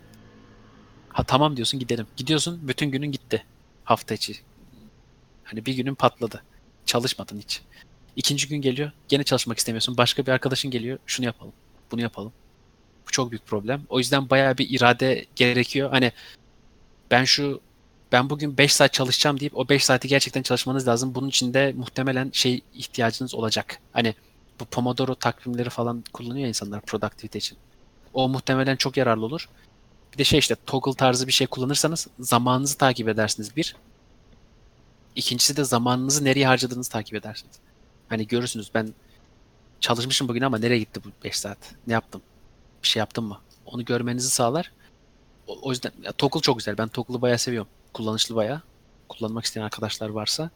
Ha tamam diyorsun gidelim. Gidiyorsun bütün günün gitti. Hafta içi. Hani bir günün patladı. Çalışmadın hiç. İkinci gün geliyor. Gene çalışmak istemiyorsun. Başka bir arkadaşın geliyor. Şunu yapalım. Bunu yapalım. Bu çok büyük problem. O yüzden bayağı bir irade gerekiyor. Hani ben şu ben bugün beş saat çalışacağım deyip o beş saati gerçekten çalışmanız lazım. Bunun için de muhtemelen şey ihtiyacınız olacak. Hani bu Pomodoro takvimleri falan kullanıyor ya insanlar productivity için. O muhtemelen çok yararlı olur. Bir de şey işte toggle tarzı bir şey kullanırsanız zamanınızı takip edersiniz bir. İkincisi de zamanınızı nereye harcadığınızı takip edersiniz. Hani görürsünüz ben çalışmışım bugün ama nereye gitti bu beş saat? Ne yaptım? Bir şey yaptım mı? Onu görmenizi sağlar. O, o yüzden ya, Toggle çok güzel. Ben Toggle'ı bayağı seviyorum. Kullanışlı bayağı. Kullanmak isteyen arkadaşlar varsa.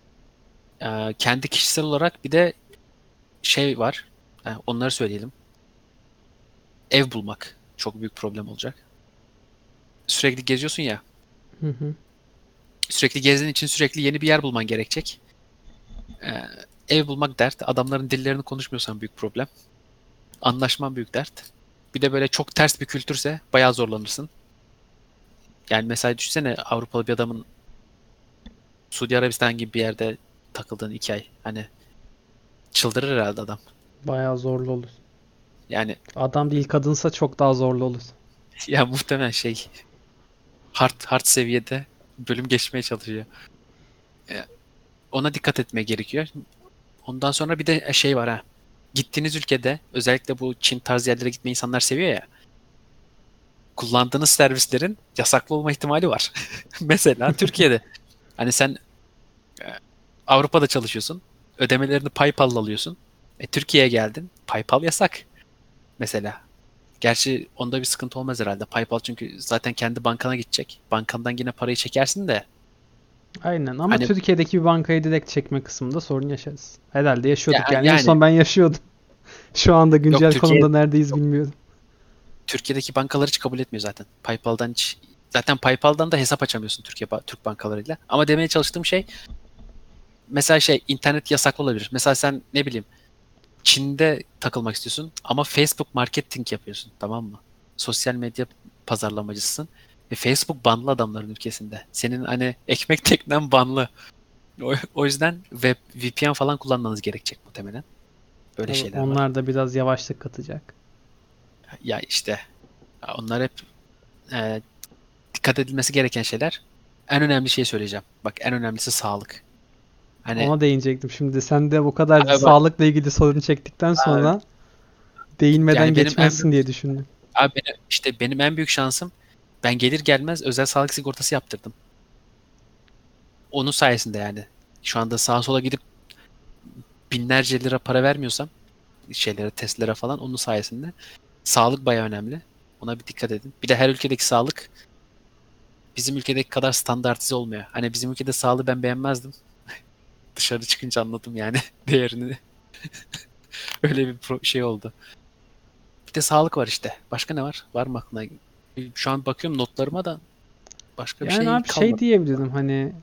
Ee, kendi kişisel olarak bir de şey var. Ee, onları söyleyelim. Ev bulmak çok büyük problem olacak. Sürekli geziyorsun ya. Hı hı. Sürekli gezdiğin için sürekli yeni bir yer bulman gerekecek. Ee, ev bulmak dert. Adamların dillerini konuşmuyorsan büyük problem. Anlaşman büyük dert. Bir de böyle çok ters bir kültürse bayağı zorlanırsın. Yani mesela düşünsene Avrupalı bir adamın Suudi Arabistan gibi bir yerde takıldığın iki ay. Hani çıldırır herhalde adam. Bayağı zorlu olur. Yani Adam değil kadınsa çok daha zorlu olur. ya muhtemelen şey hard hard seviyede bölüm geçmeye çalışıyor. E, Ona dikkat etmeye gerekiyor. Ondan sonra bir de şey var ha. Gittiğiniz ülkede özellikle bu Çin tarzı yerlere gitmeyi insanlar seviyor ya. Kullandığınız servislerin yasaklı olma ihtimali var. Mesela Türkiye'de. Hani sen e, Avrupa'da çalışıyorsun. Ödemelerini PayPal'la alıyorsun. E, Türkiye'ye geldin. PayPal yasak mesela. Gerçi onda bir sıkıntı olmaz herhalde. PayPal çünkü zaten kendi bankana gidecek. Bankandan yine parayı çekersin de Aynen ama Hani Türkiye'deki bir bankaya direkt çekme kısmında sorun yaşarız. Herhalde ya, yaşıyorduk yani. En yani son ben yaşıyordum. Şu anda yok, güncel Türkiye konumda neredeyiz bilmiyorum. Türkiye'deki bankalar hiç kabul etmiyor zaten. PayPal'dan hiç zaten PayPal'dan da hesap açamıyorsun Türkiye ba- Türk bankalarıyla. Ama demeye çalıştığım şey, mesela şey, internet yasaklı olabilir. Mesela sen ne bileyim Çin'de takılmak istiyorsun ama Facebook marketing yapıyorsun, tamam mı? Sosyal medya pazarlamacısın. Ve Facebook banlı adamların ülkesinde. Senin hani ekmek teknen banlı. O, o yüzden web V P N falan kullanmanız gerekecek muhtemelen. Böyle Tabii şeyler var. onlar da biraz yavaşlık katacak. Ya işte ya onlar hep e, dikkat edilmesi gereken şeyler. En önemli şeyi söyleyeceğim. Bak, en önemlisi sağlık. Hani Ona değinecektim şimdi. Sen de bu kadar abi bak, sağlıkla ilgili sorun çektikten abi, sonra değinmeden yani benim en geçmezsin diye düşündüm. abi benim, işte benim en büyük şansım, ben gelir gelmez özel sağlık sigortası yaptırdım. Onun sayesinde yani. Şu anda sağa sola gidip binlerce lira para vermiyorsam şeylere, testlere falan, onun sayesinde. Sağlık bayağı önemli. Ona bir dikkat edin. Bir de her ülkedeki sağlık bizim ülkedeki kadar standartize olmuyor. Hani bizim ülkede sağlığı ben beğenmezdim. Dışarı çıkınca anladım yani değerini. Öyle bir pro- şey oldu. Bir de sağlık var işte. Başka ne var? Var mı aklına? Şu an bakıyorum notlarıma da başka bir Yani şey abi şey kalmadı. diyebilirim hani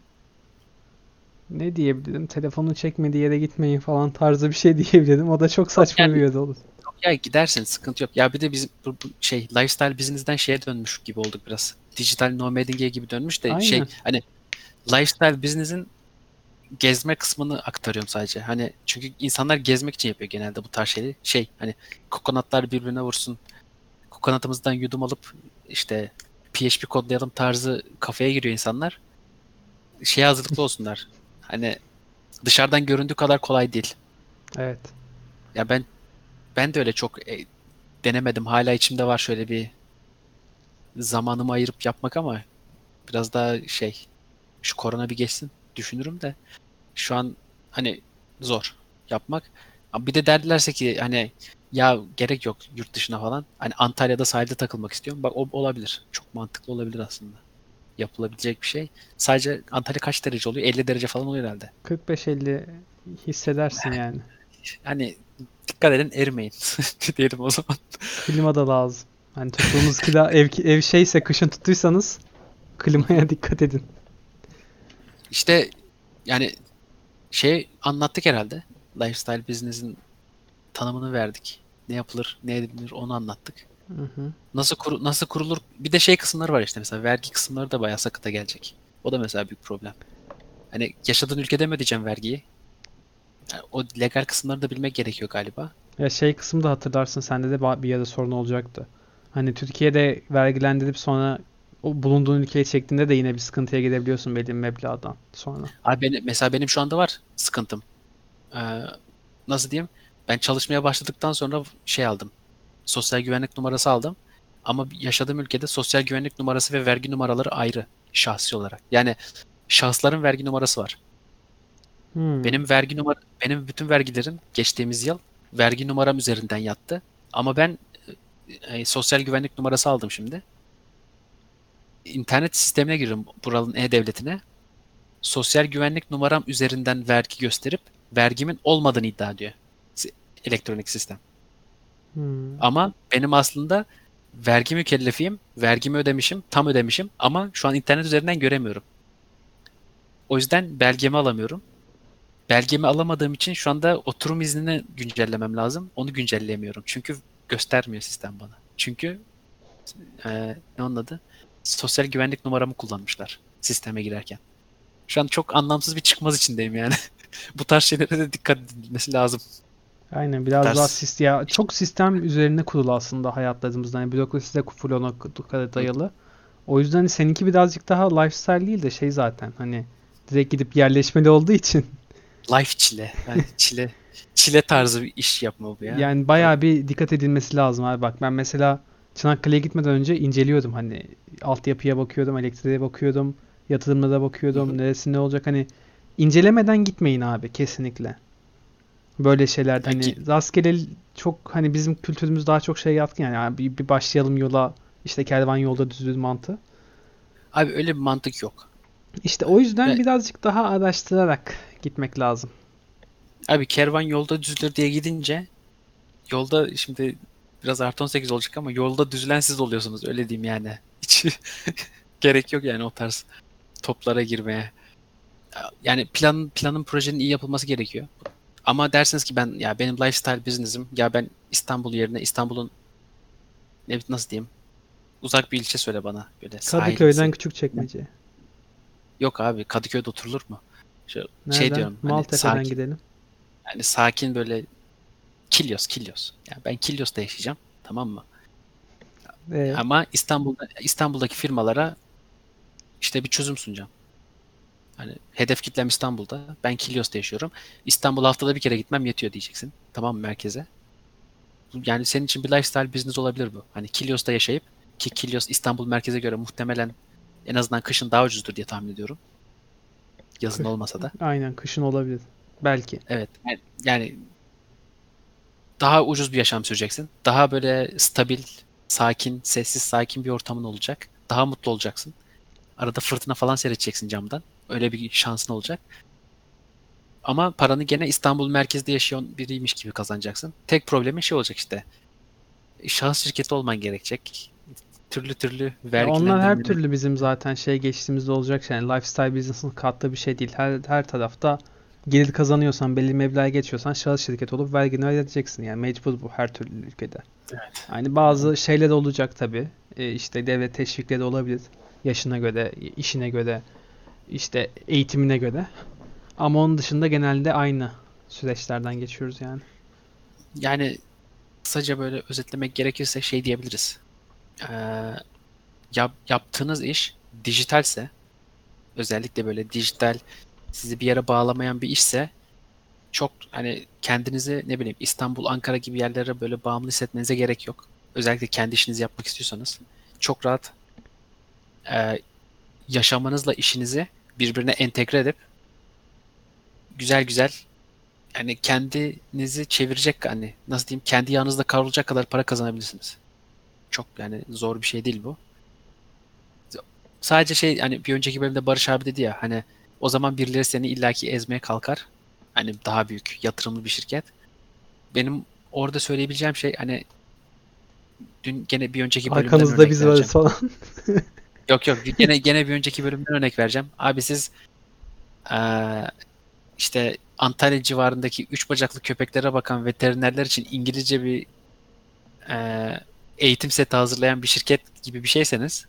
ne diyebilirim? Telefonu çekmediği yere gitmeyin falan tarzı bir şey diyebilirim. O da çok Yok saçma bir yani, yol olur. ya gidersin, sıkıntı yok. Ya bir de bizim bu, bu şey lifestyle business'den şeye dönmüş gibi olduk biraz. Dijital nomading'e gibi dönmüş de şey, Aynen. hani lifestyle business'in gezme kısmını aktarıyorum sadece. Hani çünkü insanlar gezmek için yapıyor genelde bu tarz şeyleri. Şey, hani kokonatlar birbirine vursun. Kokonatımızdan yudum alıp işte P H P kodlayalım tarzı kafaya giriyor insanlar. Şeye hazırlıklı olsunlar. Hani dışarıdan göründüğü kadar kolay değil. Evet. Ya ben ben de öyle çok e, denemedim. Hala içimde var şöyle bir zamanımı ayırıp yapmak, ama biraz daha şey, şu korona bir geçsin düşünürüm de şu an hani zor yapmak. Ama bir de derlerse ki hani ya gerek yok yurt dışına falan. Hani Antalya'da sahilde takılmak istiyorum. Bak, o olabilir. Çok mantıklı olabilir aslında. Yapılabilecek bir şey. Sadece Antalya kaç derece oluyor? elli derece falan oluyor herhalde. kırk beş elli hissedersin yani. Hani dikkat edin, erimeyin diyelim o zaman. Klima da lazım. Hani tuttuğunuz kila ev, ev şeyse kışın tuttuysanız Hı hı. klimaya dikkat edin. İşte yani şey anlattık herhalde. Lifestyle business'in tanımını verdik. Ne yapılır, ne edilir onu anlattık. Hı hı. Nasıl kuru- nasıl kurulur? Bir de şey kısımları var işte, mesela vergi kısımları da bayağı sakata gelecek. O da mesela büyük problem. Hani yaşadığın ülkede mi ödeyeceğim vergiyi? Yani o legal kısımları da bilmek gerekiyor galiba. Ya şey kısmı da hatırlarsın sende de ba- bir yerde sorun olacaktı. Hani Türkiye'de vergilendirip sonra o bulunduğun ülkeye çektiğinde de yine bir sıkıntıya girebiliyorsun belli bir meblağdan sonra. Abi benim, mesela benim şu anda var sıkıntım. Ee, nasıl diyeyim? Ben çalışmaya başladıktan sonra şey aldım. Sosyal güvenlik numarası aldım. Ama yaşadığım ülkede sosyal güvenlik numarası ve vergi numaraları ayrı, şahsi olarak. Yani şahısların vergi numarası var. Hmm. Benim vergi numara benim bütün vergilerim geçtiğimiz yıl vergi numaram üzerinden yattı. Ama ben e, sosyal güvenlik numarası aldım şimdi. İnternet sistemine giriyorum, buranın e-devletine. Sosyal güvenlik numaram üzerinden vergi gösterip vergimin olmadığını iddia ediyor. Si- Elektronik sistem. Hmm. Ama benim aslında vergi mükellefiyim, vergimi ödemişim, tam ödemişim ama şu an internet üzerinden göremiyorum. O yüzden belgemi alamıyorum. Belgemi alamadığım için şu anda oturum iznini güncellemem lazım. Onu güncelleyemiyorum. Çünkü göstermiyor sistem bana. Çünkü e, ne onun adı? Sosyal güvenlik numaramı kullanmışlar sisteme girerken. Şu an çok anlamsız bir çıkmaz içindeyim yani. Bu tarz şeylere de dikkat edilmesi lazım. Aynen Bu biraz daha tarz sistem ya çok sistem üzerine kurulu aslında hayatlarımızda. Yani bürokrasi de full ona kadar Hı. dayalı. O yüzden hani seninki birazcık daha lifestyle değil de şey zaten hani direkt gidip yerleşmeli olduğu için Life çile. Yani çile çile tarzı bir iş yapma bu ya. yani Abi, bayağı bir dikkat edilmesi lazım abi. Bak ben mesela Çanakkale'ye gitmeden önce inceliyordum hani altyapıya bakıyordum, elektriğe bakıyordum, yatırımlara hı bakıyordum, hı. neresi ne olacak hani incelemeden gitmeyin abi kesinlikle. Böyle şeyler Ya hani git. rastgele çok hani bizim kültürümüz daha çok şey yatkın yani, yani bir, bir başlayalım yola işte kervan yolda düzülür mantığı. Abi öyle bir mantık yok. İşte o yüzden Ve birazcık daha araştırarak gitmek lazım. abi kervan yolda düzülür diye gidince yolda şimdi biraz artı on sekiz olacak ama yolda düzülen siz oluyorsunuz öyle diyeyim yani. Hiç gerek yok yani o tarz toplara girmeye. Yani plan planın projenin iyi yapılması gerekiyor. Ama dersiniz ki ben ya benim lifestyle business'ım ya ben İstanbul yerine İstanbul'un ne nasıl diyeyim uzak bir ilçe söyle bana böyle Kadıköy'den sahilimsi. Küçükçekmece. Yok abi Kadıköy'de oturulur mu? Şu, şey Nereden? diyorum hani Maltepe'den sakin gidelim. yani sakin böyle Kilyos Kilyos. Yani ben Kilyos'ta yaşayacağım tamam mı? Ee, Ama İstanbul'da İstanbul'daki firmalara işte bir çözüm sunacağım. Hani hedef kitlem İstanbul'da. Ben Kilyos'ta yaşıyorum. İstanbul'a haftada bir kere gitmem yetiyor diyeceksin. Tamam mı merkeze? Yani senin için bir lifestyle business olabilir bu. Hani Kilyos'ta yaşayıp ki Kilyos İstanbul merkeze göre muhtemelen en azından kışın daha ucuzdur diye tahmin ediyorum. Yazın kış, olmasa da. aynen kışın olabilir. Belki. Evet. Yani, yani daha ucuz bir yaşam süreceksin. Daha böyle stabil, sakin, sessiz, sakin bir ortamın olacak. Daha mutlu olacaksın. Arada fırtına falan seyredeceksin camdan. Öyle bir şansın olacak. Ama paranı gene İstanbul merkezde yaşayan biriymiş gibi kazanacaksın. Tek problemin şey olacak işte. Şahıs şirketi olman gerekecek. Türlü türlü Ya onlar her vergilendirmeler. türlü bizim zaten şey geçtiğimizde olacak yani lifestyle business'ın kattığı bir şey değil. Her her tarafta gelir kazanıyorsan, belli meblağa geçiyorsan şahıs şirket olup vergini ödeyeceksin yani mecbur bu her türlü ülkede. Evet. Yani bazı şeyler olacak tabii. E, işte devlet teşvikleri olabilir. Yaşına göre, işine göre, işte eğitimine göre. Ama onun dışında genelde aynı süreçlerden geçiyoruz yani. Yani kısaca böyle özetlemek gerekirse şey diyebiliriz. Ee, yap, yaptığınız iş dijitalse, özellikle böyle dijital sizi bir yere bağlamayan bir işse çok hani kendinizi ne bileyim İstanbul, Ankara gibi yerlere böyle bağımlı hissetmenize gerek yok. Özellikle kendi işinizi yapmak istiyorsanız çok rahat e, yaşamanızla işinizi birbirine entegre edip güzel güzel yani kendinizi çevirecek hani nasıl diyeyim kendi yağınızda kavrulacak kadar para kazanabilirsiniz. Çok yani zor bir şey değil bu. Sadece şey hani bir önceki bölümde Barış abi dedi ya hani o zaman birileri seni illaki ezmeye kalkar. Hani daha büyük yatırımlı bir şirket. Benim orada söyleyebileceğim şey hani dün gene bir önceki bölümden Arkanızda örnek biz varız vereceğim. falan. Yok yok gene gene bir önceki bölümden örnek vereceğim. Abi siz eee, işte Antalya civarındaki üç bacaklı köpeklere bakan veterinerler için İngilizce bir eee, eğitim seti hazırlayan bir şirket gibi bir şeyseniz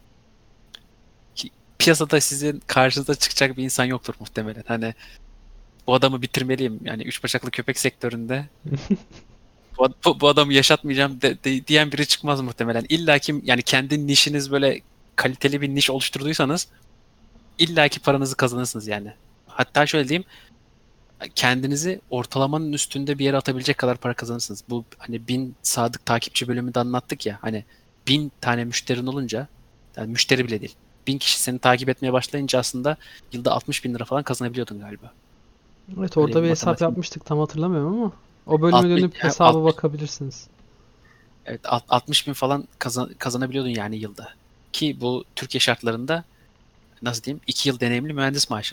ki piyasada sizin karşınıza çıkacak bir insan yoktur muhtemelen. Hani bu adamı bitirmeliyim. Yani üç bacaklı köpek sektöründe bu, bu, bu adamı yaşatmayacağım de- de- diyen biri çıkmaz muhtemelen. İlla ki yani kendi nişiniz böyle kaliteli bir niş oluşturduysanız illa ki paranızı kazanırsınız yani. Hatta şöyle diyeyim kendinizi ortalamanın üstünde bir yere atabilecek kadar para kazanırsınız. Bu hani bin sadık takipçi bölümünde anlattık ya hani bin tane müşterin olunca yani müşteri bile değil. Bin kişi seni takip etmeye başlayınca aslında yılda altmış bin lira falan kazanabiliyordun galiba. Evet Öyle orada bir bir hesap matematik. yapmıştık tam hatırlamıyorum ama o bölüme altmış, dönüp ha, hesaba altmış, bakabilirsiniz. evet, alt- altmış bin falan kazan, kazanabiliyordun yani yılda. Ki bu Türkiye şartlarında nasıl diyeyim iki yıl deneyimli mühendis maaşı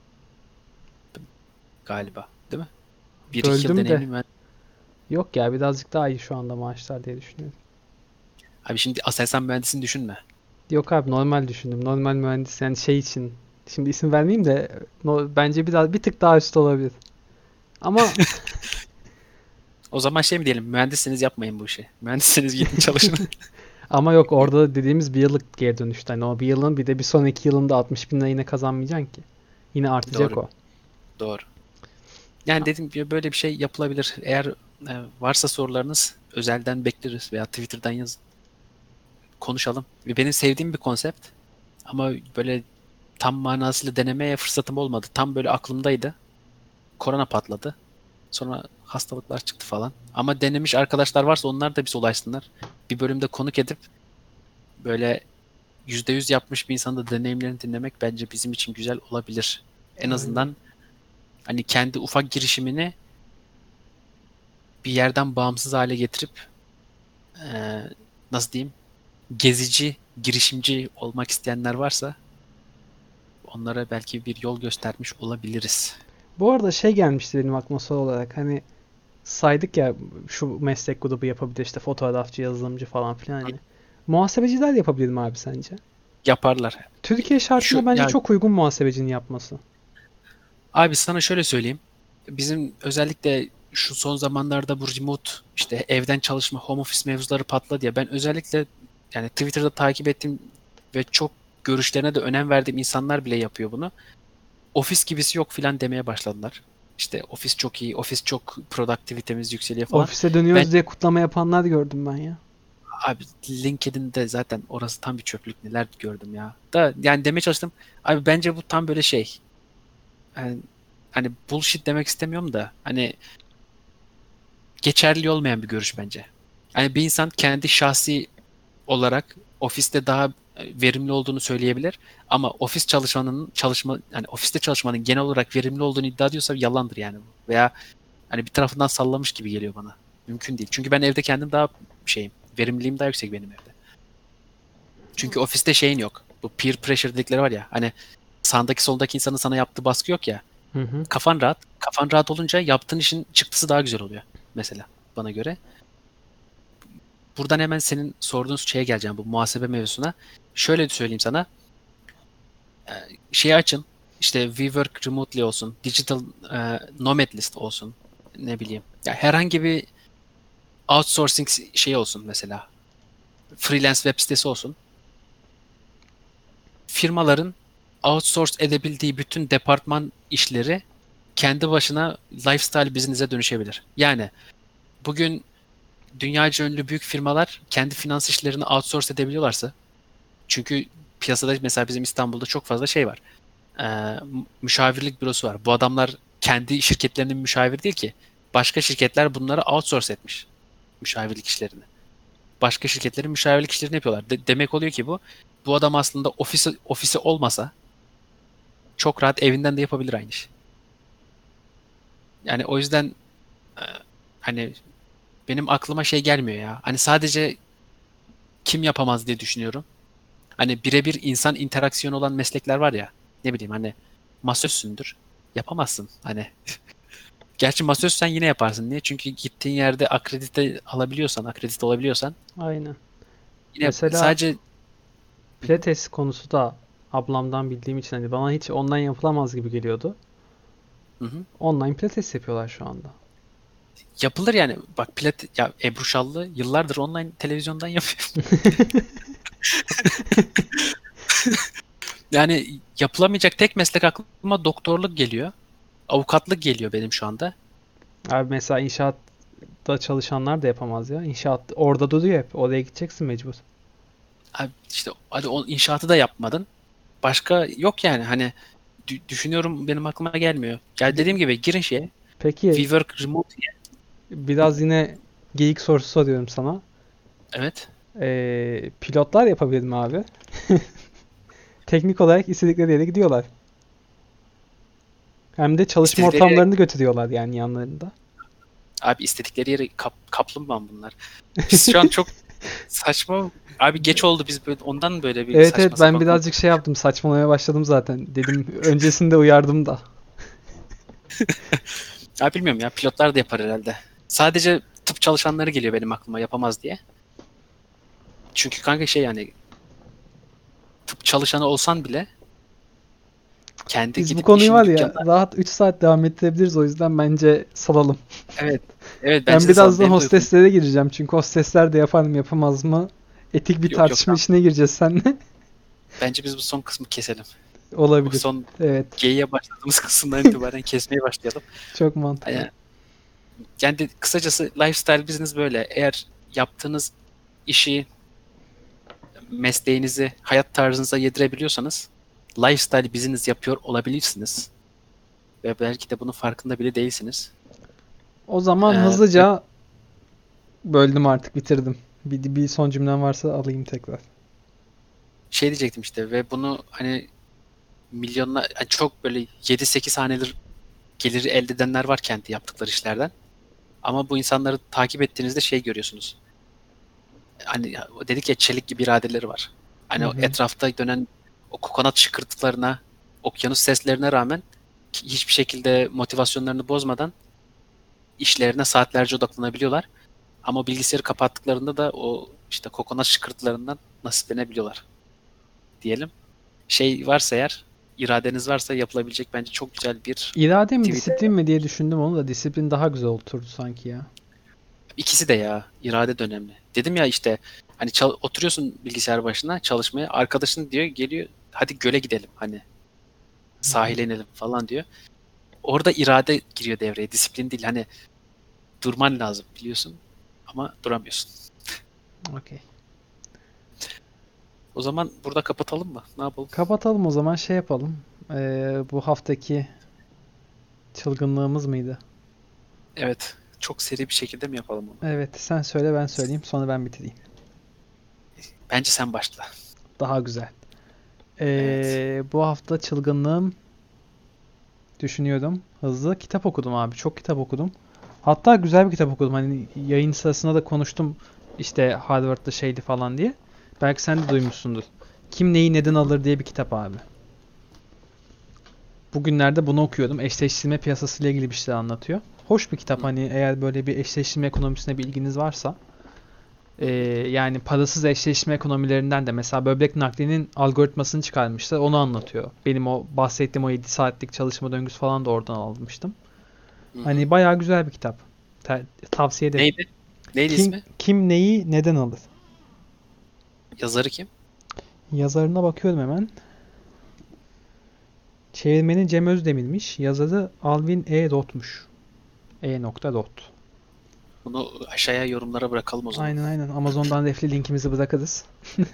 galiba değil mi? Bir iki yıl Böldüm de deneyimli mühendis. yok ya birazcık daha iyi şu anda maaşlar diye düşünüyorum. Abi şimdi Aselsan mühendisini düşünme. Yok abi normal düşündüm. Normal mühendis yani şey için. Şimdi isim vermeyeyim de no- bence biraz bir tık daha üstte olabilir. Ama O zaman şey mi diyelim mühendisseniz yapmayın bu işi. Mühendisseniz gidin çalışın. ama yok orada dediğimiz bir yıllık geri dönüştü. Hani o bir yılın bir de bir sonraki yılında altmış bin lira yine kazanmayacaksın ki. Yine artacak Doğru, o. doğru. Yani dediğim gibi böyle bir şey yapılabilir. Eğer e, varsa sorularınız özelden bekleriz veya Twitter'dan yazın. Konuşalım. Ve benim sevdiğim bir konsept ama böyle tam manasıyla denemeye fırsatım olmadı. Tam böyle aklımdaydı. Korona patladı. Sonra hastalıklar çıktı falan. Ama denemiş arkadaşlar varsa onlar da bize ulaşsınlar. Bir bölümde konuk edip böyle yüzde yüz yapmış bir insanın da deneyimlerini dinlemek bence bizim için güzel olabilir. En Aynen. azından hani kendi ufak girişimini bir yerden bağımsız hale getirip eee, nasıl diyeyim gezici, girişimci olmak isteyenler varsa onlara belki bir yol göstermiş olabiliriz. Bu arada şey gelmişti benim aklıma soru olarak. Hani saydık ya şu meslek grubu yapabilir işte fotoğrafçı, yazılımcı falan filan hani. Muhasebeciler yapabilir mi abi sence? Yaparlar. Türkiye şartında Şu bence ya çok uygun muhasebecinin yapması. abi sana şöyle söyleyeyim. Bizim özellikle şu son zamanlarda bu remote işte evden çalışma, home office mevzuları patladı ya. Ben özellikle yani Twitter'da takip ettiğim ve çok görüşlerine de önem verdiğim insanlar bile yapıyor bunu. Ofis gibisi yok filan demeye başladılar. İşte ofis çok iyi, ofis çok produktivitemiz yükseliyor falan. Ofise Ben dönüyoruz diye kutlama yapanlar gördüm ben ya. abi LinkedIn'de zaten orası tam bir çöplük, neler gördüm ya. Da yani demeye çalıştım. Abi bence bu tam böyle şey. Yani, hani bullshit demek istemiyorum da hani geçerli olmayan bir görüş bence. Yani bir insan kendi şahsi olarak ofiste daha e, verimli olduğunu söyleyebilir ama ofis çalışmanın çalışma yani ofiste çalışmanın genel olarak verimli olduğunu iddia ediyorsa yalandır yani bu. Veya hani bir tarafından sallamış gibi geliyor bana. Mümkün değil. Çünkü ben evde kendim daha şeyim. Verimliliğim daha yüksek benim evde. Çünkü ofiste şeyin yok. Bu peer pressure dedikleri var ya. Hani sağındaki soldaki insanın sana yaptığı baskı yok ya. Hı hı. Kafan rahat. Kafan rahat olunca yaptığın işin çıktısı daha güzel oluyor. Mesela bana göre. Buradan hemen senin sorduğun şeye geleceğim, bu muhasebe mevzusuna. Şöyle söyleyeyim sana. Ee, Şeyi açın. İşte We Work Remotely olsun. Digital e, Nomad List olsun. Ne bileyim. Ya herhangi bir outsourcing şey olsun mesela. Freelance web sitesi olsun. Firmaların outsource edebildiği bütün departman işleri kendi başına lifestyle business'e dönüşebilir. Yani bugün dünyaca ünlü büyük firmalar kendi finans işlerini outsource edebiliyorlarsa, çünkü piyasada mesela bizim İstanbul'da çok fazla şey var. Ee, müşavirlik bürosu var. Bu adamlar kendi şirketlerinin müşaviri değil ki. Başka şirketler bunları outsource etmiş. Müşavirlik işlerini. Başka şirketlerin müşavirlik işlerini yapıyorlar. De- demek oluyor ki bu bu adam aslında ofisi ofisi olmasa çok rahat evinden de yapabilir aynı işi. Yani o yüzden e, hani benim aklıma şey gelmiyor ya. Hani sadece kim yapamaz diye düşünüyorum. Hani birebir insan interaksiyonu olan meslekler var ya. Ne bileyim hani masözsündür. Yapamazsın. Hani gerçi masöz sen yine yaparsın. Niye? Çünkü gittiğin yerde akredite alabiliyorsan, akredite olabiliyorsan Aynen. yine Mesela sadece pilates konusu da ablamdan bildiğim için hani bana hiç online yapılamaz gibi geliyordu. hı hı. Online pilates yapıyorlar şu anda. Yapılır yani. Bak Pilat ya Ebru Şallı yıllardır online televizyondan yapıyor. Yani yapılamayacak tek meslek aklıma doktorluk geliyor. Avukatlık geliyor benim şu anda. Abi mesela inşaatta çalışanlar da yapamaz ya. İnşaat orada duruyor hep. Oraya gideceksin mecbur. Abi işte hadi o inşaatı da yapmadın. Başka yok yani hani dü- düşünüyorum, benim aklıma gelmiyor. Ya De- dediğim gibi girin şeye. We Peki work remote. biraz yine geyik sorusu soruyorum sana. Evet. Ee, pilotlar yapabilir mi abi? Teknik olarak istedikleri yere gidiyorlar. Hem de çalışma İstedikleri yere, ortamlarını götürüyorlar yani yanlarında. abi istedikleri yere kap, kaplumbağa bunlar. Biz şu an çok saçma. Abi geç oldu, biz böyle, ondan böyle bir Evet evet saçma ben sapan konu. birazcık şey yaptım saçmalamaya başladım zaten. Dedim öncesinde uyardım da. Abi bilmiyorum ya, pilotlar da yapar herhalde. Sadece tıp çalışanları geliyor benim aklıma yapamaz diye. Çünkü kanka şey yani tıp çalışanı olsan bile kendi Biz bu gidip konuyu işin var ya dükkanına. rahat üç saat devam ettirebiliriz o yüzden bence salalım. Evet. Evet Ben bence de sal. birazdan Benim de uykum. hosteslere gireceğim çünkü hostesler de yapar mı yapamaz mı? Etik bir Yok yok tartışma tamam. içine gireceğiz seninle. Bence biz bu son kısmı keselim. Bu Olabilir. son Evet. geyiğe başladığımız kısımdan itibaren kesmeye başlayalım. Çok mantıklı. Yani, yani de- kısacası lifestyle business böyle. Eğer yaptığınız işi, mesleğinizi, hayat tarzınıza yedirebiliyorsanız lifestyle business yapıyor olabilirsiniz. Ve belki de bunun farkında bile değilsiniz. O zaman Ee, ve hızlıca böldüm artık bitirdim. Bir, bir son cümlem varsa alayım tekrar. şey diyecektim işte, ve bunu hani milyonlar, yani çok böyle yedi sekiz hanedir geliri elde edenler var kendi yaptıkları işlerden. Ama bu insanları takip ettiğinizde şey görüyorsunuz. Hani ya, dedik ya, çelik gibi iradeleri var. Hı Hani o hı. etrafta dönen o kokonat şıkırtılarına, okyanus seslerine rağmen ki- hiçbir şekilde motivasyonlarını bozmadan işlerine saatlerce odaklanabiliyorlar. Ama bilgisayarı kapattıklarında da o işte kokonat şıkırtılarından nasiplenebiliyorlar diyelim. Şey varsa eğer, iradeniz varsa yapılabilecek bence çok güzel bir İrade mi aktivite. disiplin mi diye düşündüm, onu da disiplin daha güzel oturdu sanki ya. İkisi de ya. İrade de önemli. Dedim ya işte hani çal- oturuyorsun bilgisayar başına çalışmaya. Arkadaşın diyor geliyor hadi göle gidelim hani Hı hı. sahile inelim falan diyor. Orada irade giriyor devreye. Disiplin değil. Hani durman lazım biliyorsun ama duramıyorsun. Okey. O zaman burada kapatalım mı? Ne yapalım? Kapatalım o zaman, şey yapalım. Ee, bu haftaki çılgınlığımız mıydı? Evet. Çok seri bir şekilde mi yapalım onu? Evet, sen söyle ben söyleyeyim sonra ben bitireyim. Bence sen başla. Daha güzel. Evet. Ee, bu hafta çılgınlığım, düşünüyorum. Hızlı kitap okudum abi. Çok kitap okudum. Hatta güzel bir kitap okudum. Hani yayın sırasında da konuştum. İşte Harvard'da şeydi falan diye. Belki sen de duymuşsundur. Kim neyi neden alır diye bir kitap abi. Bugünlerde bunu okuyordum. Eşleştirme piyasası ile ilgili bir şeyler anlatıyor. Hoş bir kitap, Hı hani eğer böyle bir eşleştirme ekonomisine bir ilginiz varsa. hı Ee, hı. yani parasız eşleştirme ekonomilerinden de mesela böbrek naklinin algoritmasını çıkarmışlar. Onu anlatıyor. Benim o bahsettiğim o yedi saatlik çalışma döngüsü falan da oradan almıştım. Hı hı. Hani bayağı güzel bir kitap. Ta- tavsiye ederim. Neydi? Neydi Kim ismi? kim neyi neden alır? Yazarı kim? Yazarına bakıyorum hemen. Çevirmeni Cem Özdemir'miş. Yazarı Alvin E. Roth'muş. E. Roth. Bunu aşağıya yorumlara bırakalım o zaman. Aynen aynen. Amazon'dan refli linkimizi bırakırız.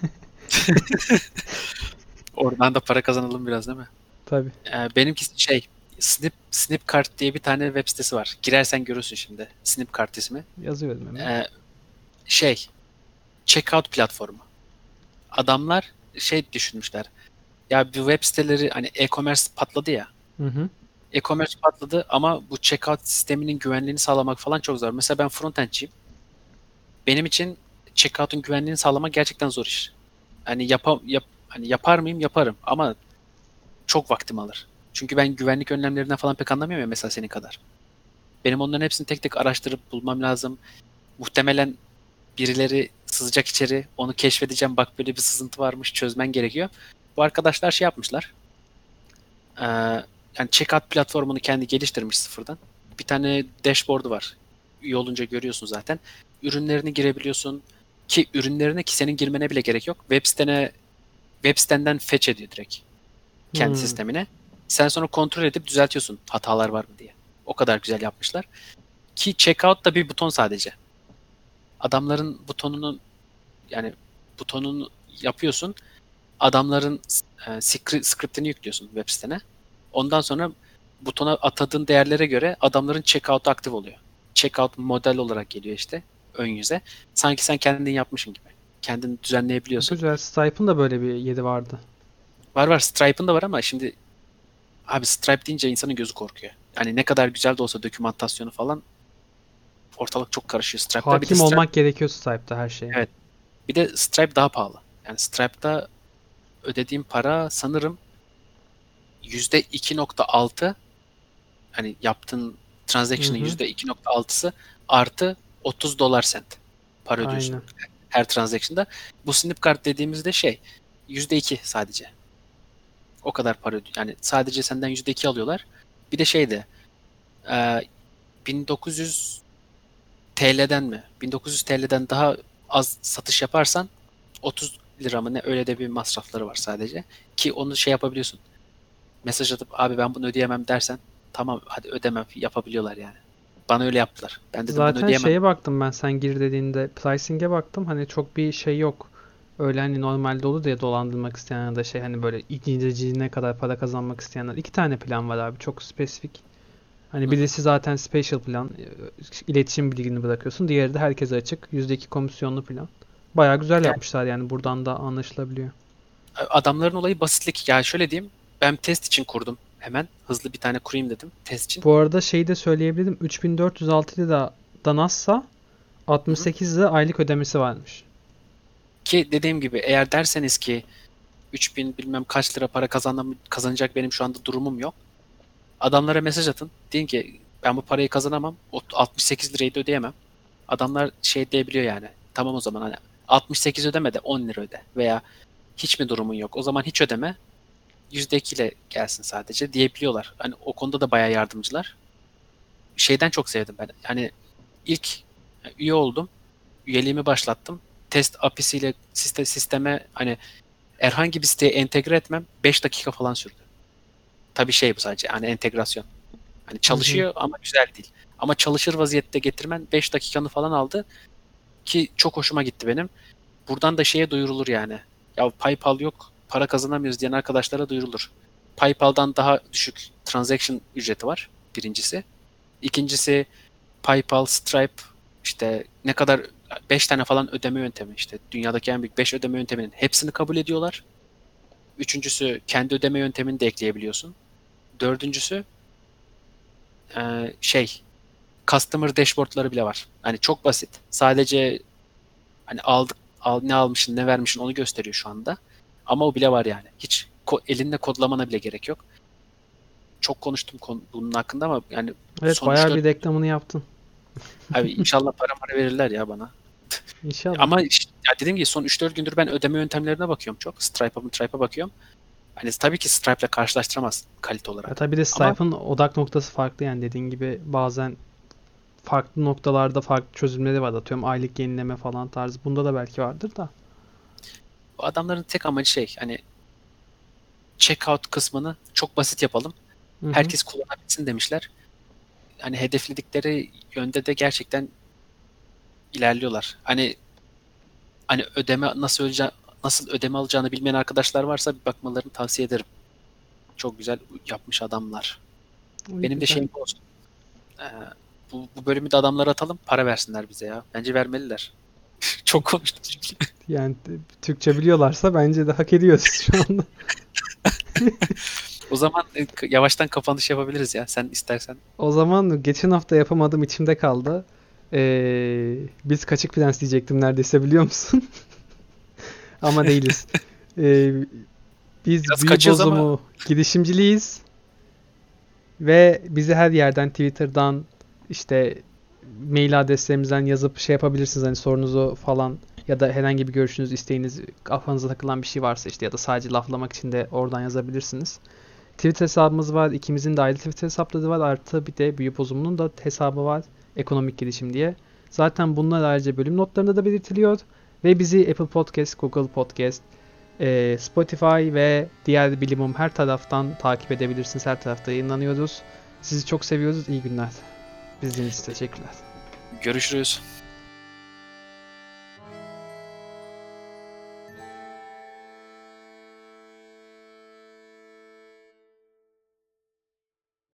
Oradan da para kazanalım biraz değil mi? Tabii. Ee, benimkisi şey Snip, Snipcart diye bir tane web sitesi var. Girersen görürsün şimdi. Snipcart ismi. Yazıyorum hemen. Ee, şey checkout platformu. Adamlar şey düşünmüşler. Ya bu web siteleri hani e-commerce patladı ya. Hı hı. E-commerce patladı ama bu checkout sisteminin güvenliğini sağlamak falan çok zor. Mesela ben frontendçiyim. Benim için checkout'un güvenliğini sağlamak gerçekten zor iş. Hani yapa, yap, hani yapar mıyım? Yaparım ama çok vaktim alır. Çünkü ben güvenlik önlemlerinden falan pek anlamıyorum ya mesela senin kadar. Benim onların hepsini tek tek araştırıp bulmam lazım. Muhtemelen birileri sızacak içeri. Onu keşfedeceğim. Bak böyle bir sızıntı varmış. Çözmen gerekiyor. Bu arkadaşlar şey yapmışlar. Ee, yani checkout platformunu kendi geliştirmiş sıfırdan. Bir tane dashboard'u var. Üye olunca görüyorsun zaten. Ürünlerini girebiliyorsun. Ki ürünlerine ki senin girmene bile gerek yok. Web sitene web sitenden fetch ediyor direkt kendi Hmm. sistemine. Sen sonra kontrol edip düzeltiyorsun hatalar var mı diye. O kadar güzel yapmışlar. Ki checkout da bir buton sadece. Adamların butonunu yani butonunu yapıyorsun. Adamların e, script- scriptini yüklüyorsun web sitene. Ondan sonra butona atadığın değerlere göre adamların checkout'u aktif oluyor. Checkout model olarak geliyor işte ön yüze. Sanki sen kendin yapmışsın gibi. Kendin düzenleyebiliyorsun. Güzel. Stripe'ın da böyle bir yeri vardı. Var var Stripe'ın da var ama şimdi abi Stripe deyince insanın gözü korkuyor. Yani ne kadar güzel de olsa dokümantasyonu falan ortalık çok karışıyor Stripe'da. Bir de Hakim Stripe olmak gerekiyor Stripe'da her şeye. evet. Bir de Stripe daha pahalı. Yani Stripe'da ödediğim para sanırım yüzde iki nokta altı hani yaptığın Hı transaction'ın hı. yüzde iki nokta altısı artı otuz dolar sent para ödüyorsun Aynen. her transaction'da. Bu Snipcart dediğimizde şey yüzde iki sadece. O kadar para ödüyor. Yani sadece senden yüzde iki alıyorlar. Bir de şey de e, bin dokuz yüz T L'den mi? bin dokuz yüz T L'den daha az satış yaparsan otuz lira mı ne öyle de bir masrafları var sadece. Ki onu şey yapabiliyorsun. Mesaj atıp abi ben bunu ödeyemem dersen tamam hadi ödemem yapabiliyorlar yani. Bana öyle yaptılar. Ben dedim bunu Zaten ödeyemem. şeye baktım, ben sen gir dediğinde pricing'e baktım. Hani çok bir şey yok. Öyle hani normalde olur diye dolandırmak isteyen ya da şey, hani böyle ne kadar para kazanmak isteyenler. İki tane plan var abi. Çok spesifik. Hı Hani hı. birisi zaten special plan. e, iletişim bilgini bırakıyorsun. Diğeri de herkese açık. yüzde iki komisyonlu plan. Bayağı güzel Yani yapmışlar yani. Buradan da anlaşılabiliyor. adamların olayı basitlik. Ya şöyle diyeyim. Ben test için kurdum hemen. Hızlı bir tane kurayım dedim test için. Bu arada şeyi de söyleyebilirim. üç bin dört yüz altı liradan azsa Hı hı. altmış sekiz lira aylık ödemesi varmış. Ki dediğim gibi eğer derseniz ki üç bin bilmem kaç lira para kazanam kazanacak benim şu anda durumum yok. Adamlara mesaj atın. Deyin ki ben bu parayı kazanamam. O altmış sekiz lirayı da ödeyemem. Adamlar şey diyebiliyor yani. Tamam o zaman hani altmış sekiz ödeme de on lira öde. Veya hiç mi durumun yok? O zaman hiç ödeme. yüzde iki ile gelsin sadece diyebiliyorlar. Hani o konuda da bayağı yardımcılar. Şeyden çok sevdim ben. Yani ilk üye oldum. Üyeliğimi başlattım. Test A P I'siyle siste- sisteme hani herhangi bir siteye entegre etmem beş dakika falan sürdü. Tabii şey bu sadece hani entegrasyon. Hani Hı hı. çalışıyor ama güzel değil. Ama çalışır vaziyette getirmen beş dakikanı falan aldı ki çok hoşuma gitti benim. Buradan da şeye duyurulur yani. Ya PayPal yok, para kazanamıyoruz diyen arkadaşlara duyurulur. PayPal'dan daha düşük transaction ücreti var birincisi. İkincisi PayPal, Stripe işte ne kadar beş tane falan ödeme yöntemi işte dünyadaki en büyük beş ödeme yönteminin hepsini kabul ediyorlar. Üçüncüsü kendi ödeme yöntemini de ekleyebiliyorsun. Dördüncüsü e, şey customer dashboardları bile var. Hani çok basit. Sadece hani aldık al, ne almışsın ne vermişsin onu gösteriyor şu anda. Ama o bile var yani. Hiç ko- elinde kodlamana bile gerek yok. Çok konuştum konu, bunun hakkında ama yani Evet, son bayağı üç bir dört reklamını yaptın. abi inşallah para para verirler ya bana. İnşallah. Ama işte, ya dediğim gibi son üç dört gündür ben ödeme yöntemlerine bakıyorum çok. Stripe'a Stripe'a bakıyorum. Hani tabii ki Stripe'le karşılaştıramaz kalite Ya olarak. tabii de Ama Stripe'ın odak noktası farklı yani dediğin gibi bazen farklı noktalarda farklı çözümleri var. Atıyorum aylık yenileme falan tarzı. Bunda da belki vardır da. bu adamların tek amacı şey hani checkout kısmını çok basit yapalım. Hı hı. Herkes kullanabilsin demişler. Hani hedefledikleri yönde de gerçekten ilerliyorlar. Hani hani ödeme nasıl ölece nasıl ödeme alacağını bilmeyen arkadaşlar varsa bir bakmalarını tavsiye ederim. Çok güzel yapmış adamlar. İyi, Benim de güzel. şeyim bu olsun. Ee, bu, bu bölümü de adamlara atalım. Para versinler bize ya. Bence vermeliler. Çok konuştuk çünkü. Yani t- Türkçe biliyorlarsa bence de hak ediyoruz şu anda. O zaman e, k- yavaştan kapanış yapabiliriz ya. Sen istersen. O zaman geçen hafta yapamadım, içimde kaldı. Ee, biz Kaçık Prens diyecektim neredeyse, biliyor musun? Ama değiliz. Ee, biz Biraz büyü kaçıyoruz ama bozumu girişimciliğiz ve bizi her yerden, Twitter'dan, işte mail adreslerimizden yazıp şey yapabilirsiniz, hani sorunuzu falan ya da herhangi bir görüşünüz, isteğiniz, kafanıza takılan bir şey varsa işte, ya da sadece laflamak için de oradan yazabilirsiniz. Twitter hesabımız var. İkimizin de ayrı Twitter hesapları var. Artı bir de büyü bozumunun da hesabı var. Ekonomik gelişim diye. Zaten bunlar ayrıca bölüm notlarında da belirtiliyor. Ve bizi Apple Podcast, Google Podcast, e, Spotify ve diğer bilimum her taraftan takip edebilirsiniz. Her tarafta yayınlanıyoruz. Sizi çok seviyoruz. İyi günler. Bizden için teşekkürler. görüşürüz.